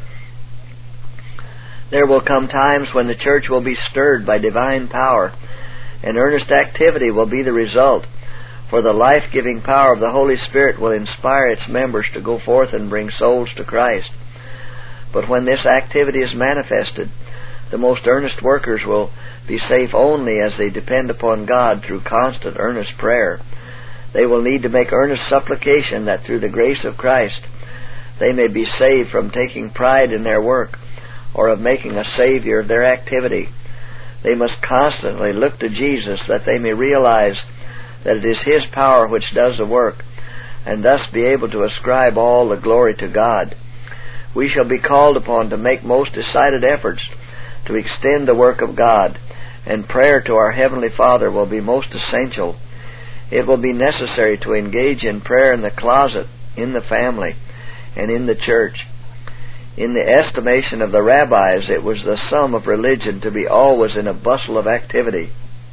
There will come times when the church will be stirred by divine power, and earnest activity will be the result, for the life-giving power of the Holy Spirit will inspire its members to go forth and bring souls to Christ. But when this activity is manifested, the most earnest workers will be safe only as they depend upon God through constant earnest prayer. They will need to make earnest supplication that through the grace of Christ they may be saved from taking pride in their work or of making a savior of their activity. They must constantly look to Jesus that they may realize that it is His power which does the work, and thus be able to ascribe all the glory to God. We shall be called upon to make most decided efforts to extend the work of God, and prayer to our Heavenly Father will be most essential. It will be necessary to engage in prayer in the closet, in the family, and in the church. In the estimation of the rabbis, it was the sum of religion to be always in a bustle of activity.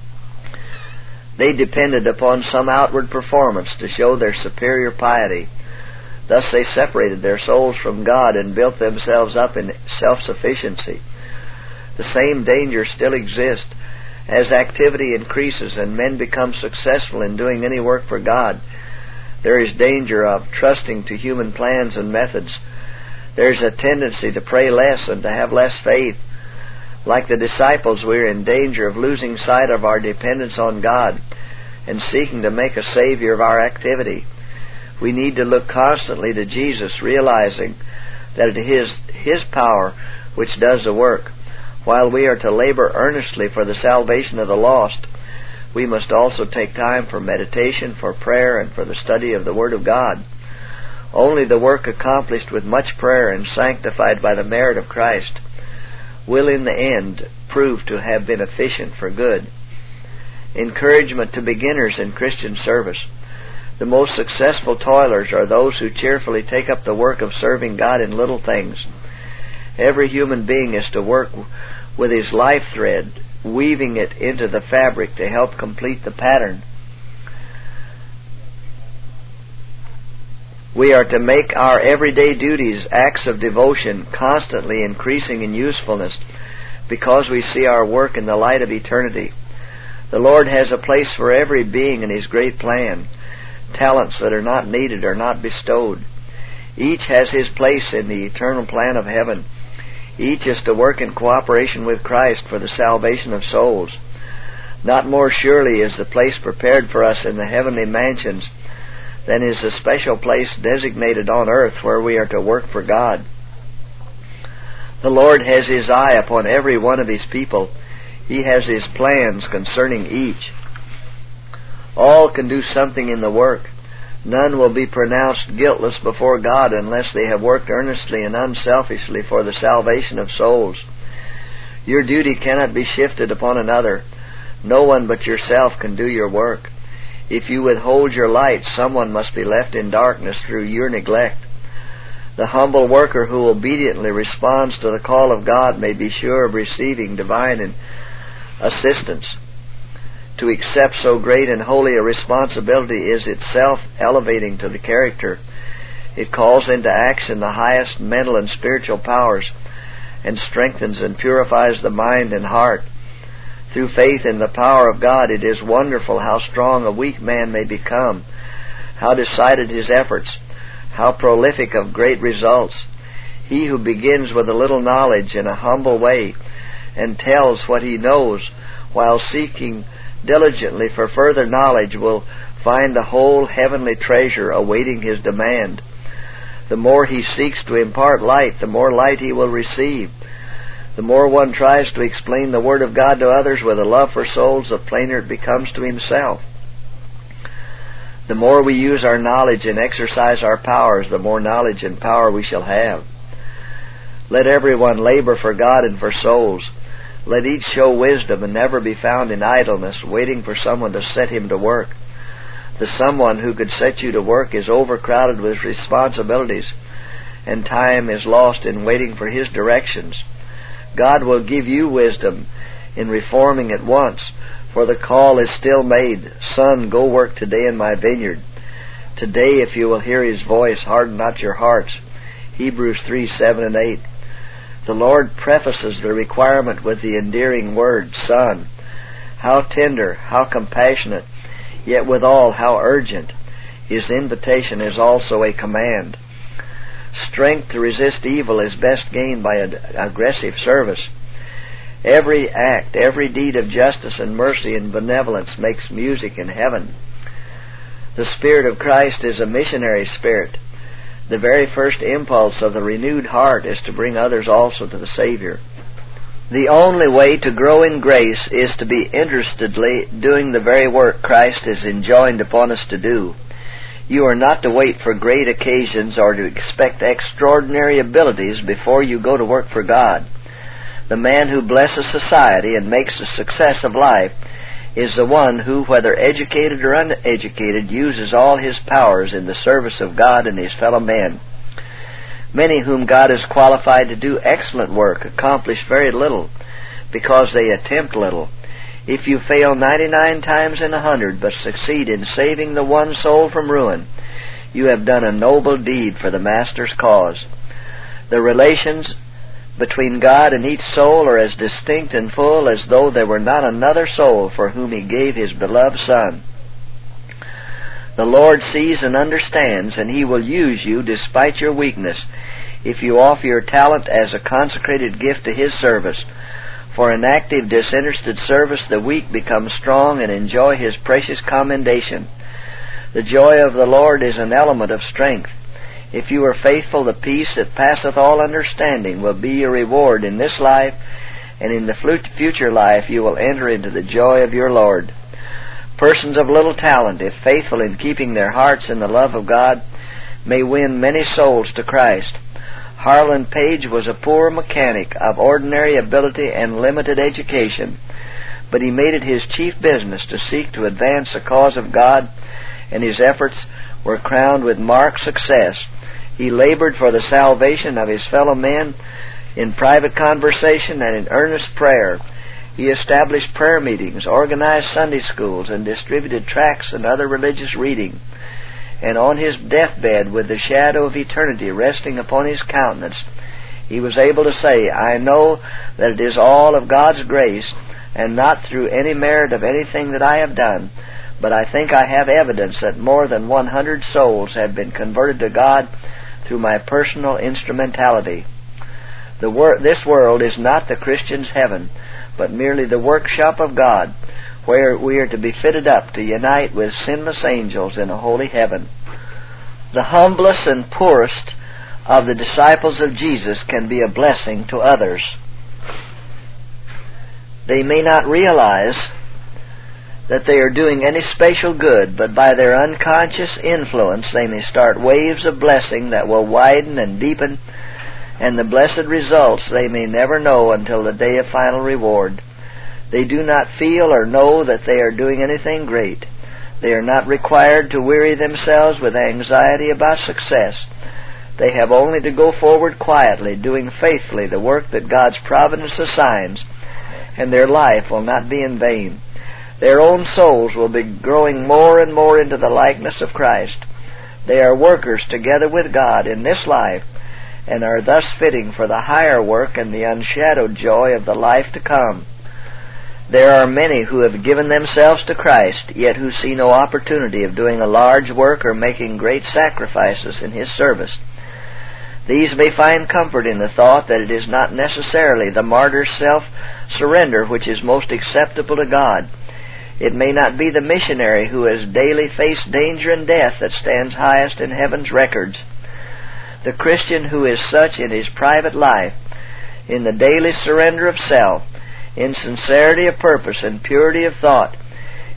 They depended upon some outward performance to show their superior piety. Thus they separated their souls from God and built themselves up in self-sufficiency. The same danger still exists. As activity increases and men become successful in doing any work for God, there is danger of trusting to human plans and methods. There is a tendency to pray less and to have less faith. Like the disciples, we are in danger of losing sight of our dependence on God and seeking to make a savior of our activity. We need to look constantly to Jesus, realizing that it is His power which does the work. While we are to labor earnestly for the salvation of the lost, we must also take time for meditation, for prayer, and for the study of the Word of God. Only the work accomplished with much prayer and sanctified by the merit of Christ will in the end prove to have been efficient for good. Encouragement to beginners in Christian service. The most successful toilers are those who cheerfully take up the work of serving God in little things. Every human being is to work with his life thread, weaving it into the fabric to help complete the pattern. We are to make our everyday duties acts of devotion, constantly increasing in usefulness, because we see our work in the light of eternity. The Lord has a place for every being in His great plan. Talents that are not needed are not bestowed. Each has his place in the eternal plan of heaven. Each is to work in cooperation with Christ for the salvation of souls. Not more surely is the place prepared for us in the heavenly mansions than is the special place designated on earth where we are to work for God. The Lord has His eye upon every one of His people. He has His plans concerning each. All can do something in the work. None will be pronounced guiltless before God unless they have worked earnestly and unselfishly for the salvation of souls. Your duty cannot be shifted upon another. No one but yourself can do your work. If you withhold your light, someone must be left in darkness through your neglect. The humble worker who obediently responds to the call of God may be sure of receiving divine assistance. To accept so great and holy a responsibility is itself elevating to the character. It calls into action the highest mental and spiritual powers and strengthens and purifies the mind and heart. Through faith in the power of God, it is wonderful how strong a weak man may become, how decided his efforts, how prolific of great results. He who begins with a little knowledge in a humble way and tells what he knows while seeking diligently for further knowledge will find the whole heavenly treasure awaiting his demand. The more he seeks to impart light, the more light he will receive. The more one tries to explain the Word of God to others with a love for souls, the plainer it becomes to himself. The more we use our knowledge and exercise our powers, the more knowledge and power we shall have. Let everyone labor for God and for souls. Let each show wisdom and never be found in idleness, waiting for someone to set him to work. The someone who could set you to work is overcrowded with responsibilities, and time is lost in waiting for His directions. God will give you wisdom in reforming at once, for the call is still made. Son, go work today in my vineyard. Today, if you will hear His voice, harden not your hearts. Hebrews 3:7-8. The Lord prefaces the requirement with the endearing word, Son. How tender, how compassionate, yet withal how urgent. His invitation is also a command. Strength to resist evil is best gained by aggressive service. Every act, every deed of justice and mercy and benevolence makes music in heaven. The Spirit of Christ is a missionary spirit. The very first impulse of the renewed heart is to bring others also to the Savior. The only way to grow in grace is to be interestedly doing the very work Christ has enjoined upon us to do. You are not to wait for great occasions or to expect extraordinary abilities before you go to work for God. The man who blesses society and makes a success of life is the one who, whether educated or uneducated, uses all his powers in the service of God and his fellow men. Many whom God has qualified to do excellent work accomplish very little because they attempt little. If you fail 99 times in 100 but succeed in saving the one soul from ruin, you have done a noble deed for the Master's cause. The relations between God and each soul are as distinct and full as though there were not another soul for whom He gave His beloved Son. The Lord sees and understands, and He will use you despite your weakness if you offer your talent as a consecrated gift to His service. For in active, disinterested service the weak become strong and enjoy His precious commendation. The joy of the Lord is an element of strength. If you are faithful, the peace that passeth all understanding will be your reward in this life, and in the future life you will enter into the joy of your Lord. Persons of little talent, if faithful in keeping their hearts in the love of God, may win many souls to Christ. Harlan Page was a poor mechanic of ordinary ability and limited education, but he made it his chief business to seek to advance the cause of God, and his efforts were crowned with marked success. He labored for the salvation of his fellow men in private conversation and in earnest prayer. He established prayer meetings, organized Sunday schools, and distributed tracts and other religious reading. And on his deathbed, with the shadow of eternity resting upon his countenance, he was able to say, I know that it is all of God's grace, and not through any merit of anything that I have done, but I think I have evidence that more than 100 souls have been converted to God through my personal instrumentality. This world is not the Christian's heaven, but merely the workshop of God, where we are to be fitted up to unite with sinless angels in a holy heaven. The humblest and poorest of the disciples of Jesus can be a blessing to others. They may not realize that they are doing any special good, but by their unconscious influence they may start waves of blessing that will widen and deepen, and the blessed results they may never know until the day of final reward. They do not feel or know that they are doing anything great. They are not required to weary themselves with anxiety about success. They have only to go forward quietly, doing faithfully the work that God's providence assigns, and their life will not be in vain. Their own souls will be growing more and more into the likeness of Christ. They are workers together with God in this life, and are thus fitting for the higher work and the unshadowed joy of the life to come. There are many who have given themselves to Christ, yet who see no opportunity of doing a large work or making great sacrifices in His service. These may find comfort in the thought that it is not necessarily the martyr's self-surrender which is most acceptable to God. It may not be the missionary who has daily faced danger and death that stands highest in heaven's records. The Christian who is such in his private life, in the daily surrender of self, in sincerity of purpose and purity of thought,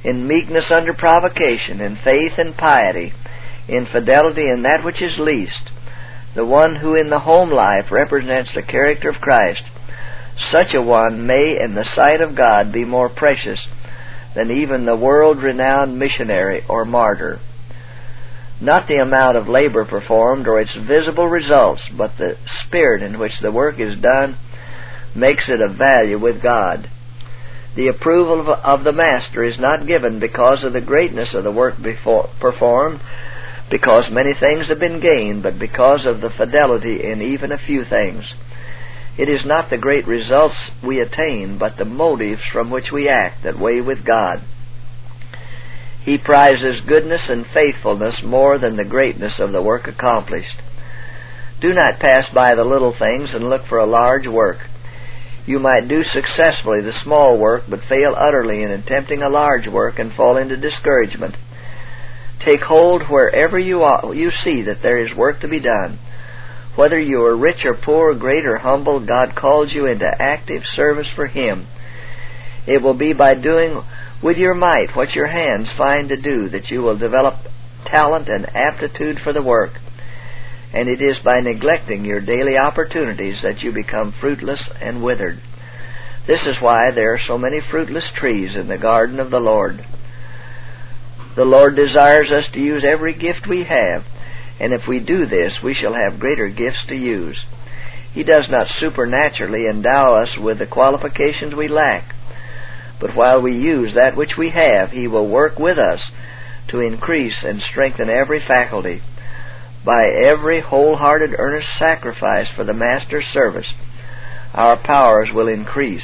in meekness under provocation, in faith and piety, in fidelity in that which is least, the one who in the home life represents the character of Christ, such a one may in the sight of God be more precious than even the world-renowned missionary or martyr. Not the amount of labor performed or its visible results, but the spirit in which the work is done makes it of value with God. The approval of the Master is not given because of the greatness of the work performed, because many things have been gained, but because of the fidelity in even a few things. It is not the great results we attain, but the motives from which we act that weigh with God. He prizes goodness and faithfulness more than the greatness of the work accomplished. Do not pass by the little things and look for a large work. You might do successfully the small work, but fail utterly in attempting a large work and fall into discouragement. Take hold wherever you see that there is work to be done. Whether you are rich or poor, great or humble, God calls you into active service for Him. It will be by doing with your might what your hands find to do that you will develop talent and aptitude for the work. And it is by neglecting your daily opportunities that you become fruitless and withered. This is why there are so many fruitless trees in the garden of the Lord. The Lord desires us to use every gift we have, and if we do this, we shall have greater gifts to use. He does not supernaturally endow us with the qualifications we lack, but while we use that which we have, He will work with us to increase and strengthen every faculty. By every wholehearted, earnest sacrifice for the Master's service, our powers will increase.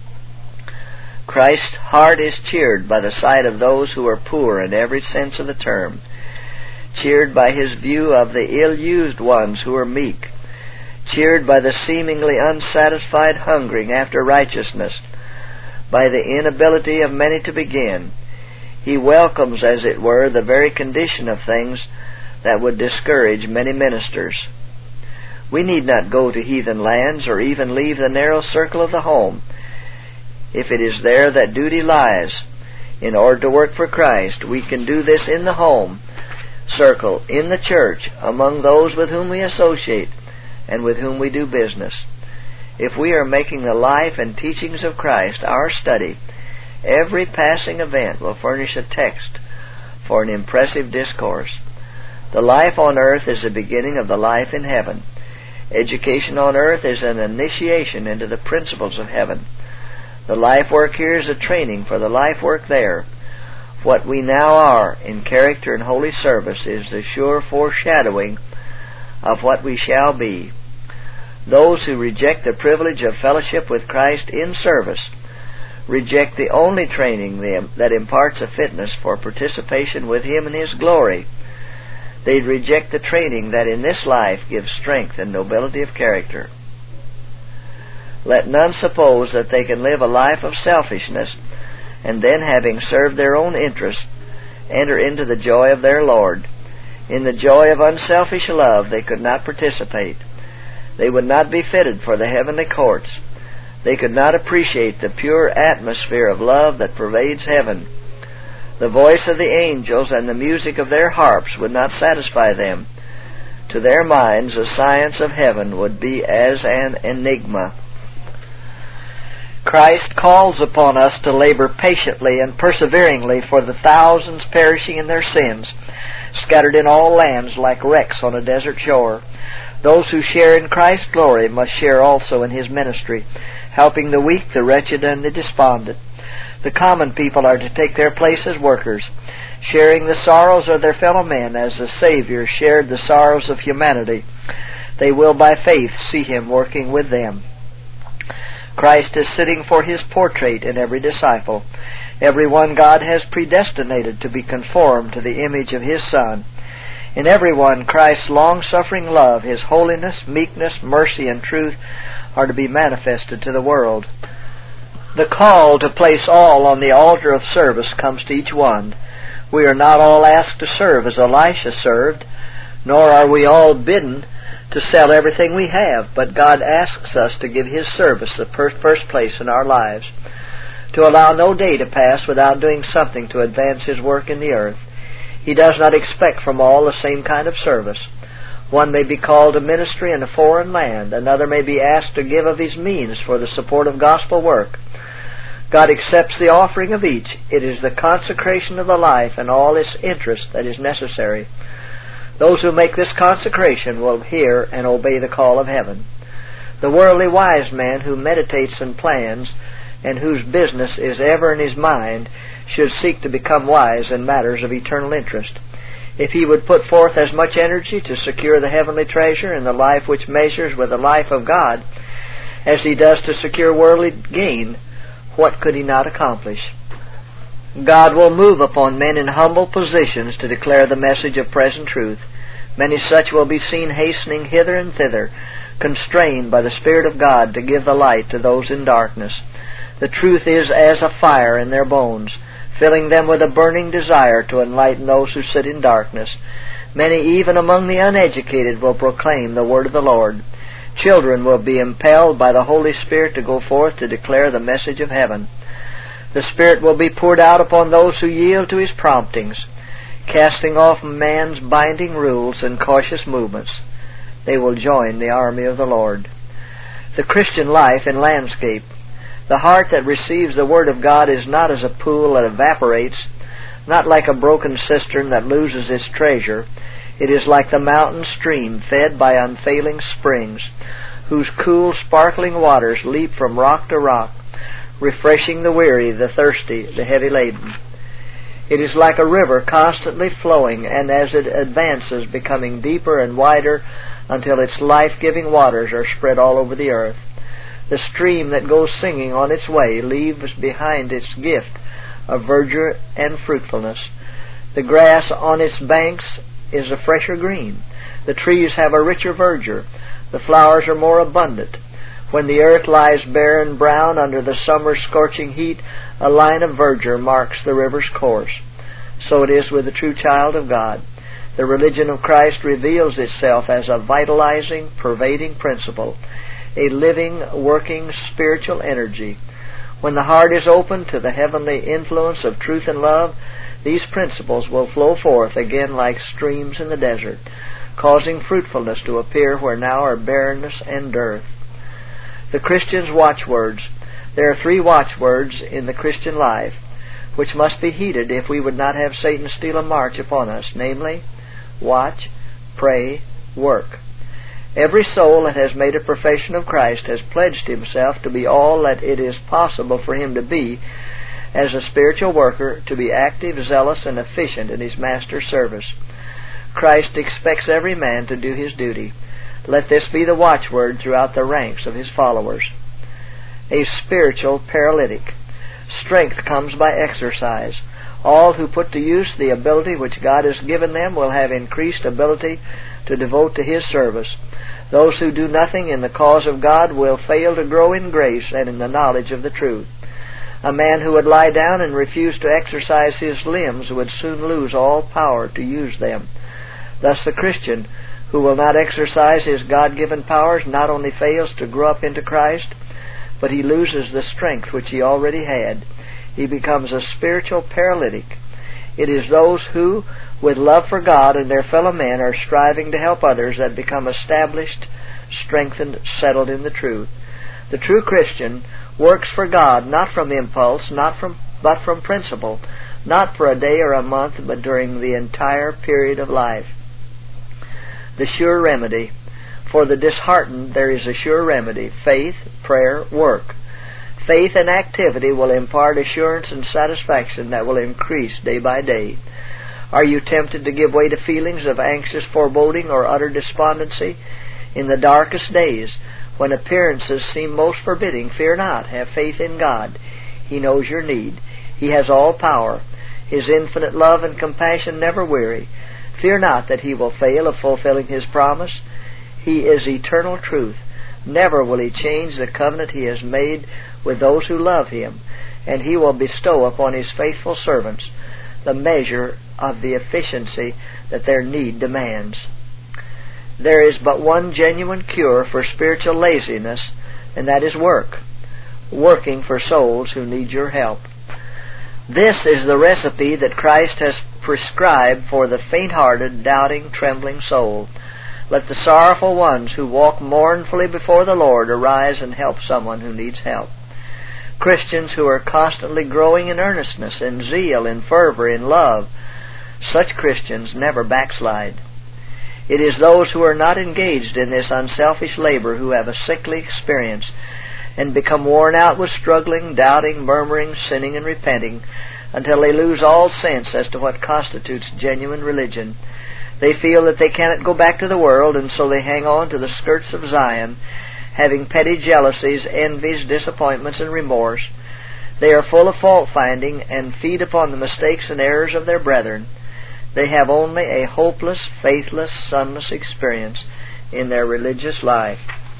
Christ's heart is cheered by the sight of those who are poor in every sense of the term, cheered by His view of the ill-used ones who are meek, cheered by the seemingly unsatisfied hungering after righteousness, by the inability of many to begin. He welcomes, as it were, the very condition of things that would discourage many ministers. We need not go to heathen lands or even leave the narrow circle of the home, if it is there that duty lies. In order to work for Christ, we can do this in the home circle, in the church, among those with whom we associate and with whom we do business. If we are making the life and teachings of Christ our study, every passing event will furnish a text for an impressive discourse. The life on earth is the beginning of the life in heaven. Education on earth is an initiation into the principles of heaven. The life work here is a training for the life work there. What we now are in character and holy service is the sure foreshadowing of what we shall be. Those who reject the privilege of fellowship with Christ in service reject the only training that imparts a fitness for participation with Him in His glory. They reject the training that in this life gives strength and nobility of character. Let none suppose that they can live a life of selfishness and then, having served their own interest, enter into the joy of their Lord. In the joy of unselfish love they could not participate. They would not be fitted for the heavenly courts. They could not appreciate the pure atmosphere of love that pervades heaven. The voice of the angels and the music of their harps would not satisfy them. To their minds, the science of heaven would be as an enigma. Christ calls upon us to labor patiently and perseveringly for the thousands perishing in their sins, scattered in all lands like wrecks on a desert shore. Those who share in Christ's glory must share also in His ministry, helping the weak, the wretched, and the despondent. The common people are to take their place as workers, sharing the sorrows of their fellow men as the Savior shared the sorrows of humanity. They will by faith see Him working with them. Christ is sitting for His portrait in every disciple. Every one God has predestinated to be conformed to the image of His Son. In every one, Christ's long-suffering love, His holiness, meekness, mercy, and truth are to be manifested to the world. The call to place all on the altar of service comes to each one. We are not all asked to serve as Elisha served, nor are we all bidden to sell everything we have, but God asks us to give His service the first place in our lives. to allow no day to pass without doing something to advance His work in the earth. He does not expect from all the same kind of service. One may be called to ministry in a foreign land. Another may be asked to give of his means for the support of gospel work. God accepts the offering of each. It is the consecration of the life and all its interest that is necessary. Those who make this consecration will hear and obey the call of heaven. The worldly wise man who meditates and plans, and whose business is ever in his mind, should seek to become wise in matters of eternal interest. If he would put forth as much energy to secure the heavenly treasure in the life which measures with the life of God as he does to secure worldly gain, what could he not accomplish? God will move upon men in humble positions to declare the message of present truth. Many such will be seen hastening hither and thither, constrained by the Spirit of God to give the light to those in darkness. The truth is as a fire in their bones, filling them with a burning desire to enlighten those who sit in darkness. Many, even among the uneducated, will proclaim the word of the Lord. Children will be impelled by the Holy Spirit to go forth to declare the message of heaven. The Spirit will be poured out upon those who yield to His promptings, casting off man's binding rules and cautious movements. They will join the army of the Lord. The Christian life in landscape. The heart that receives the Word of God is not as a pool that evaporates, not like a broken cistern that loses its treasure. It is like the mountain stream fed by unfailing springs, whose cool, sparkling waters leap from rock to rock, refreshing the weary, the thirsty, the heavy laden. It is like a river constantly flowing, and as it advances, becoming deeper and wider until its life-giving waters are spread all over the earth. The stream that goes singing on its way leaves behind its gift of verdure and fruitfulness. The grass on its banks is a fresher green. The trees have a richer verdure. The flowers are more abundant. When the earth lies bare and brown under the summer's scorching heat, a line of verdure marks the river's course. So it is with the true child of God. The religion of Christ reveals itself as a vitalizing, pervading principle, a living, working spiritual energy. When the heart is open to the heavenly influence of truth and love, these principles will flow forth again like streams in the desert, causing fruitfulness to appear where now are barrenness and dearth. The Christian's watchwords. There are 3 watchwords in the Christian life, which must be heeded if we would not have Satan steal a march upon us, namely, watch, pray, work. Every soul that has made a profession of Christ has pledged himself to be all that it is possible for him to be as a spiritual worker, to be active, zealous, and efficient in his Master's service. Christ expects every man to do his duty. Let this be the watchword throughout the ranks of his followers. A spiritual paralytic. Strength comes by exercise. All who put to use the ability which God has given them will have increased ability to devote to His service. Those who do nothing in the cause of God will fail to grow in grace and in the knowledge of the truth. A man who would lie down and refuse to exercise his limbs would soon lose all power to use them. Thus the Christian who will not exercise his God-given powers not only fails to grow up into Christ, but he loses the strength which he already had. He becomes a spiritual paralytic. It is those who, with love for God and their fellow men, are striving to help others that become established, strengthened, settled in the truth. The true Christian works for God, not from impulse, but from principle, not for a day or a month, but during the entire period of life. The sure remedy. For the disheartened there is a sure remedy: faith, prayer, work. Faith and activity will impart assurance and satisfaction that will increase day by day. Are you tempted to give way to feelings of anxious foreboding or utter despondency? In the darkest days, when appearances seem most forbidding, fear not. Have faith in God. He knows your need. He has all power. His infinite love and compassion never weary. Fear not that He will fail of fulfilling His promise. He is eternal truth. Never will He change the covenant He has made with those who love Him, and He will bestow upon His faithful servants the measure of the efficiency that their need demands. There is but one genuine cure for spiritual laziness, and that is work. working for souls who need your help. This is the recipe that Christ has prescribed for the faint-hearted, doubting, trembling soul. Let the sorrowful ones who walk mournfully before the Lord arise and help someone who needs help. Christians who are constantly growing in earnestness, in zeal, in fervor, in love, such Christians never backslide. It is those who are not engaged in this unselfish labor who have a sickly experience and become worn out with struggling, doubting, murmuring, sinning, and repenting until they lose all sense as to what constitutes genuine religion. They feel that they cannot go back to the world, and so they hang on to the skirts of Zion, having petty jealousies, envies, disappointments, and remorse. They are full of fault-finding and feed upon the mistakes and errors of their brethren. They have only a hopeless, faithless, sunless experience in their religious life.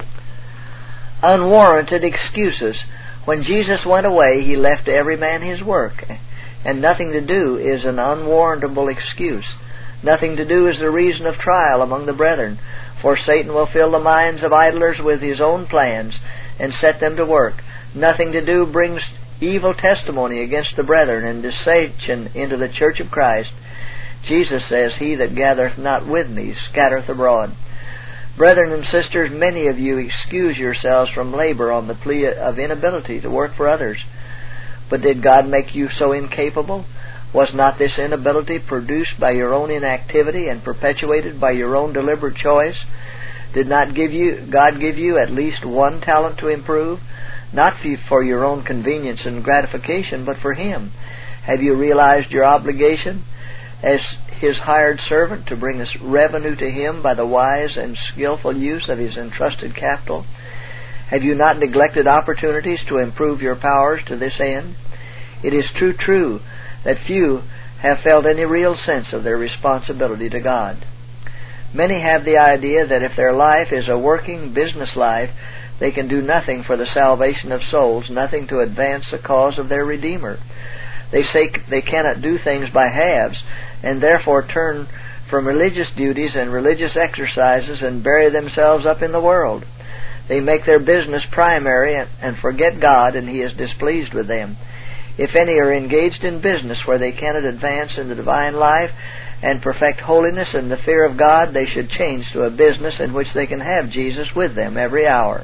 Unwarranted excuses. When Jesus went away, He left to every man his work, and nothing to do is an unwarrantable excuse. Nothing to do is the reason of trial among the brethren, for Satan will fill the minds of idlers with his own plans and set them to work. Nothing to do brings evil testimony against the brethren and dissension into the church of Christ. Jesus says, "He that gathereth not with me scattereth abroad." Brethren and sisters, many of you excuse yourselves from labor on the plea of inability to work for others. But did God make you so incapable? Was not this inability produced by your own inactivity and perpetuated by your own deliberate choice? Did not God give you at least one talent to improve? Not for your own convenience and gratification, but for Him. Have you realized your obligation as His hired servant to bring us revenue to Him by the wise and skillful use of His entrusted capital? Have you not neglected opportunities to improve your powers to this end? It is true that few have felt any real sense of their responsibility to God. Many have the idea that if their life is a working business life, they can do nothing for the salvation of souls, nothing to advance the cause of their Redeemer. They say they cannot do things by halves, and therefore turn from religious duties and religious exercises and bury themselves up in the world. They make their business primary and forget God, and He is displeased with them. If any are engaged in business where they cannot advance in the divine life and perfect holiness and the fear of God, they should change to a business in which they can have Jesus with them every hour.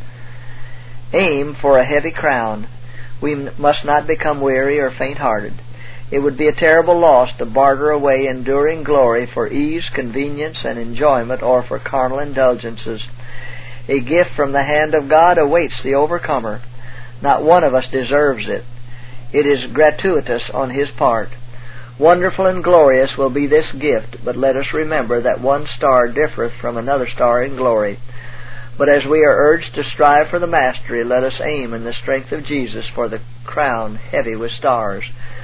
Aim for a heavy crown. We must not become weary or faint-hearted. It would be a terrible loss to barter away enduring glory for ease, convenience, and enjoyment, or for carnal indulgences. A gift from the hand of God awaits the overcomer. Not one of us deserves it. It is gratuitous on His part. Wonderful and glorious will be this gift, but let us remember that one star differeth from another star in glory. But as we are urged to strive for the mastery, let us aim in the strength of Jesus for the crown heavy with stars.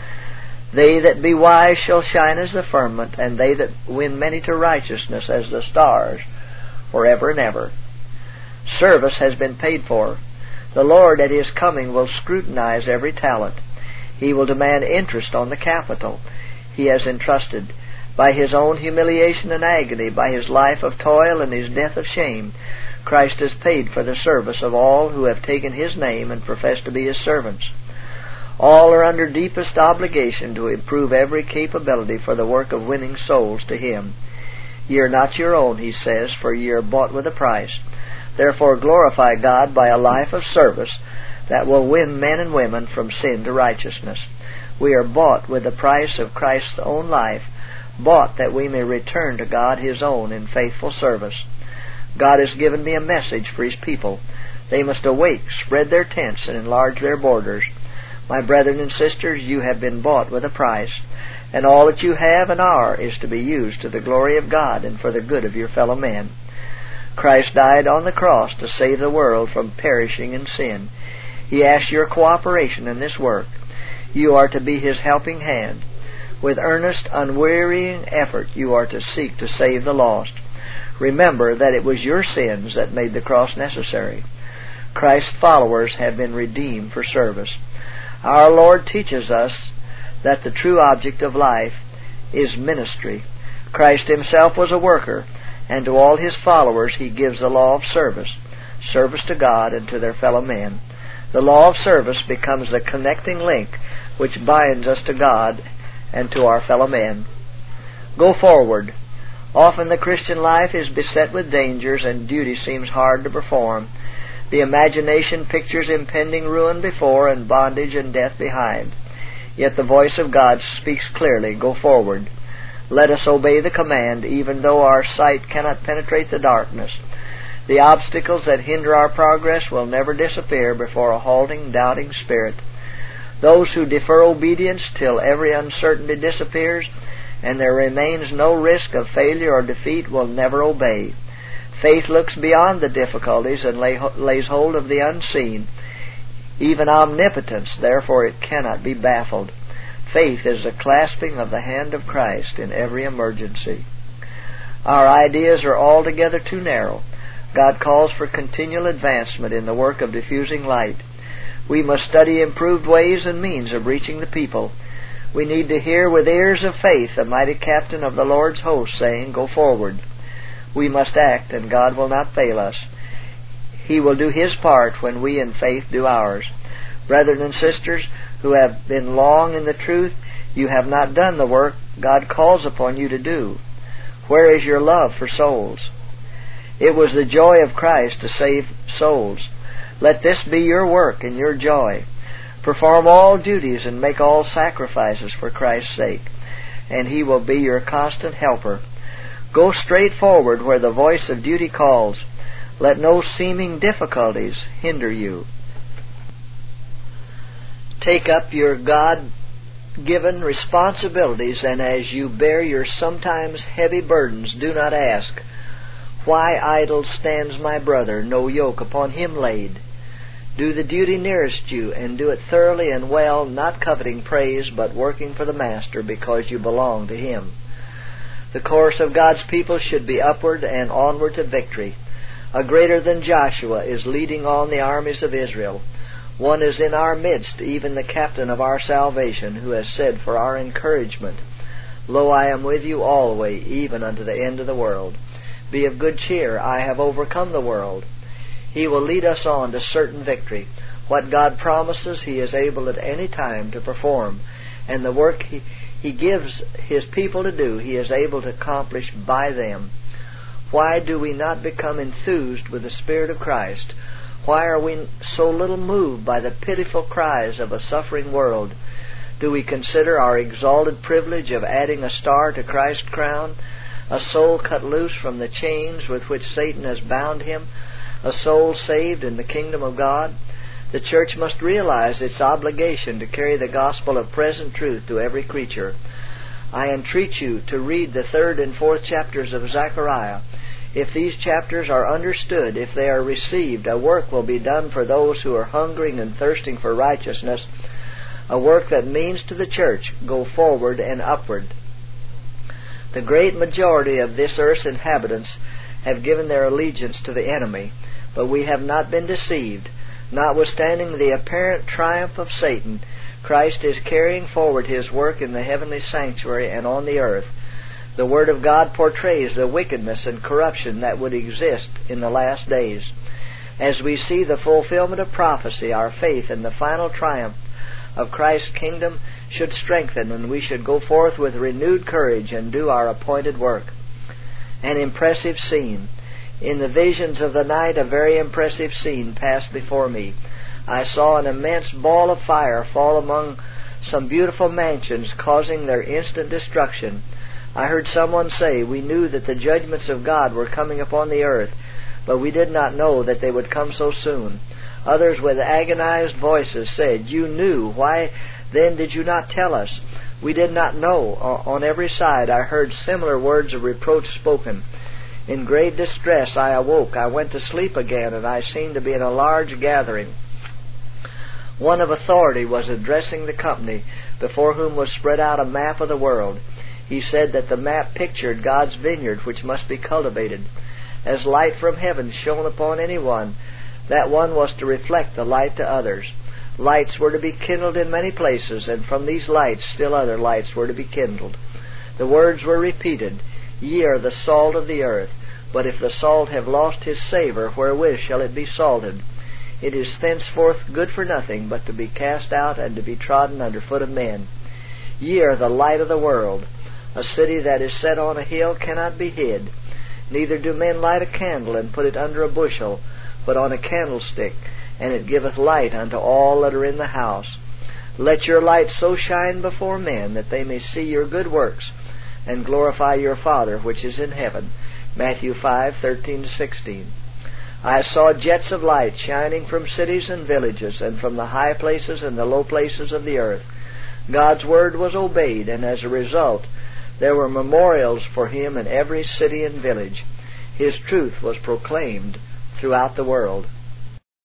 They that be wise shall shine as the firmament, and they that win many to righteousness as the stars, forever and ever. Service has been paid for. The Lord at His coming will scrutinize every talent. He will demand interest on the capital He has entrusted. By His own humiliation and agony, by His life of toil and His death of shame, Christ has paid for the service of all who have taken His name and profess to be His servants. All are under deepest obligation to improve every capability for the work of winning souls to Him. Ye are not your own, He says, for ye are bought with a price. Therefore glorify God by a life of service that will win men and women from sin to righteousness. We are bought with the price of Christ's own life, bought that we may return to God His own in faithful service. God has given me a message for His people. They must awake, spread their tents, and enlarge their borders. My brethren and sisters, you have been bought with a price, and all that you have and are is to be used to the glory of God and for the good of your fellow men. Christ died on the cross to save the world from perishing in sin. He asks your cooperation in this work. You are to be His helping hand. With earnest, unwearying effort, you are to seek to save the lost. Remember that it was your sins that made the cross necessary. Christ's followers have been redeemed for service. Our Lord teaches us that the true object of life is ministry. Christ Himself was a worker, and to all His followers He gives the law of service, service to God and to their fellow men. The law of service becomes the connecting link which binds us to God and to our fellow men. Go forward. Often the Christian life is beset with dangers, and duty seems hard to perform. The imagination pictures impending ruin before and bondage and death behind. Yet the voice of God speaks clearly, go forward. Let us obey the command, even though our sight cannot penetrate the darkness. The obstacles that hinder our progress will never disappear before a halting, doubting spirit. Those who defer obedience till every uncertainty disappears and there remains no risk of failure or defeat will never obey. Faith looks beyond the difficulties and lays hold of the unseen, even omnipotence, therefore it cannot be baffled. Faith is the clasping of the hand of Christ in every emergency. Our ideas are altogether too narrow. God calls for continual advancement in the work of diffusing light. We must study improved ways and means of reaching the people. We need to hear with ears of faith the mighty captain of the Lord's host saying, go forward. We must act, and God will not fail us. He will do His part when we in faith do ours. Brethren and sisters who have been long in the truth, you have not done the work God calls upon you to do. Where is your love for souls? It was the joy of Christ to save souls. Let this be your work and your joy. Perform all duties and make all sacrifices for Christ's sake, and He will be your constant helper. Go straight forward where the voice of duty calls. Let no seeming difficulties hinder you. Take up your God-given responsibilities, and as you bear your sometimes heavy burdens, do not ask, why idle stands my brother, no yoke upon him laid? Do the duty nearest you, and do it thoroughly and well, not coveting praise, but working for the Master, because you belong to Him. The course of God's people should be upward and onward to victory. A greater than Joshua is leading on the armies of Israel. One is in our midst, even the captain of our salvation, who has said for our encouragement, Lo, I am with you alway, even unto the end of the world. Be of good cheer, I have overcome the world. He will lead us on to certain victory. What God promises, He is able at any time to perform, and the work He gives His people to do, He is able to accomplish by them. Why do we not become enthused with the Spirit of Christ? Why are we so little moved by the pitiful cries of a suffering world? Do we consider our exalted privilege of adding a star to Christ's crown, a soul cut loose from the chains with which Satan has bound him, a soul saved in the kingdom of God? The church must realize its obligation to carry the gospel of present truth to every creature. I entreat you to read the 3rd and 4th chapters of Zechariah. If these chapters are understood, if they are received, a work will be done for those who are hungering and thirsting for righteousness, a work that means to the church, go forward and upward. The great majority of this earth's inhabitants have given their allegiance to the enemy, but we have not been deceived. Notwithstanding the apparent triumph of Satan, Christ is carrying forward His work in the heavenly sanctuary and on the earth. The Word of God portrays the wickedness and corruption that would exist in the last days. As we see the fulfillment of prophecy, our faith in the final triumph of Christ's kingdom should strengthen, and we should go forth with renewed courage and do our appointed work. An impressive scene. In the visions of the night, a very impressive scene passed before me. I saw an immense ball of fire fall among some beautiful mansions, causing their instant destruction. I heard someone say, we knew that the judgments of God were coming upon the earth, but we did not know that they would come so soon. Others with agonized voices said, you knew, why then did you not tell us? We did not know. On every side I heard similar words of reproach spoken. In great distress I awoke. I went to sleep again, and I seemed to be in a large gathering. One of authority was addressing the company, before whom was spread out a map of the world. He said that the map pictured God's vineyard, which must be cultivated. As light from heaven shone upon anyone, that one was to reflect the light to others. Lights were to be kindled in many places, and from these lights still other lights were to be kindled. The words were repeated, Ye are the salt of the earth, but if the salt have lost his savour, wherewith shall it be salted? It is thenceforth good for nothing but to be cast out and to be trodden under foot of men. Ye are the light of the world. A city that is set on a hill cannot be hid. Neither do men light a candle and put it under a bushel, but on a candlestick, and it giveth light unto all that are in the house. Let your light so shine before men that they may see your good works, and glorify your Father which is in heaven. Matthew 5:13-16. I saw jets of light shining from cities and villages, and from the high places and the low places of the earth. God's word was obeyed, and as a result, there were memorials for Him in every city and village. His truth was proclaimed throughout the world.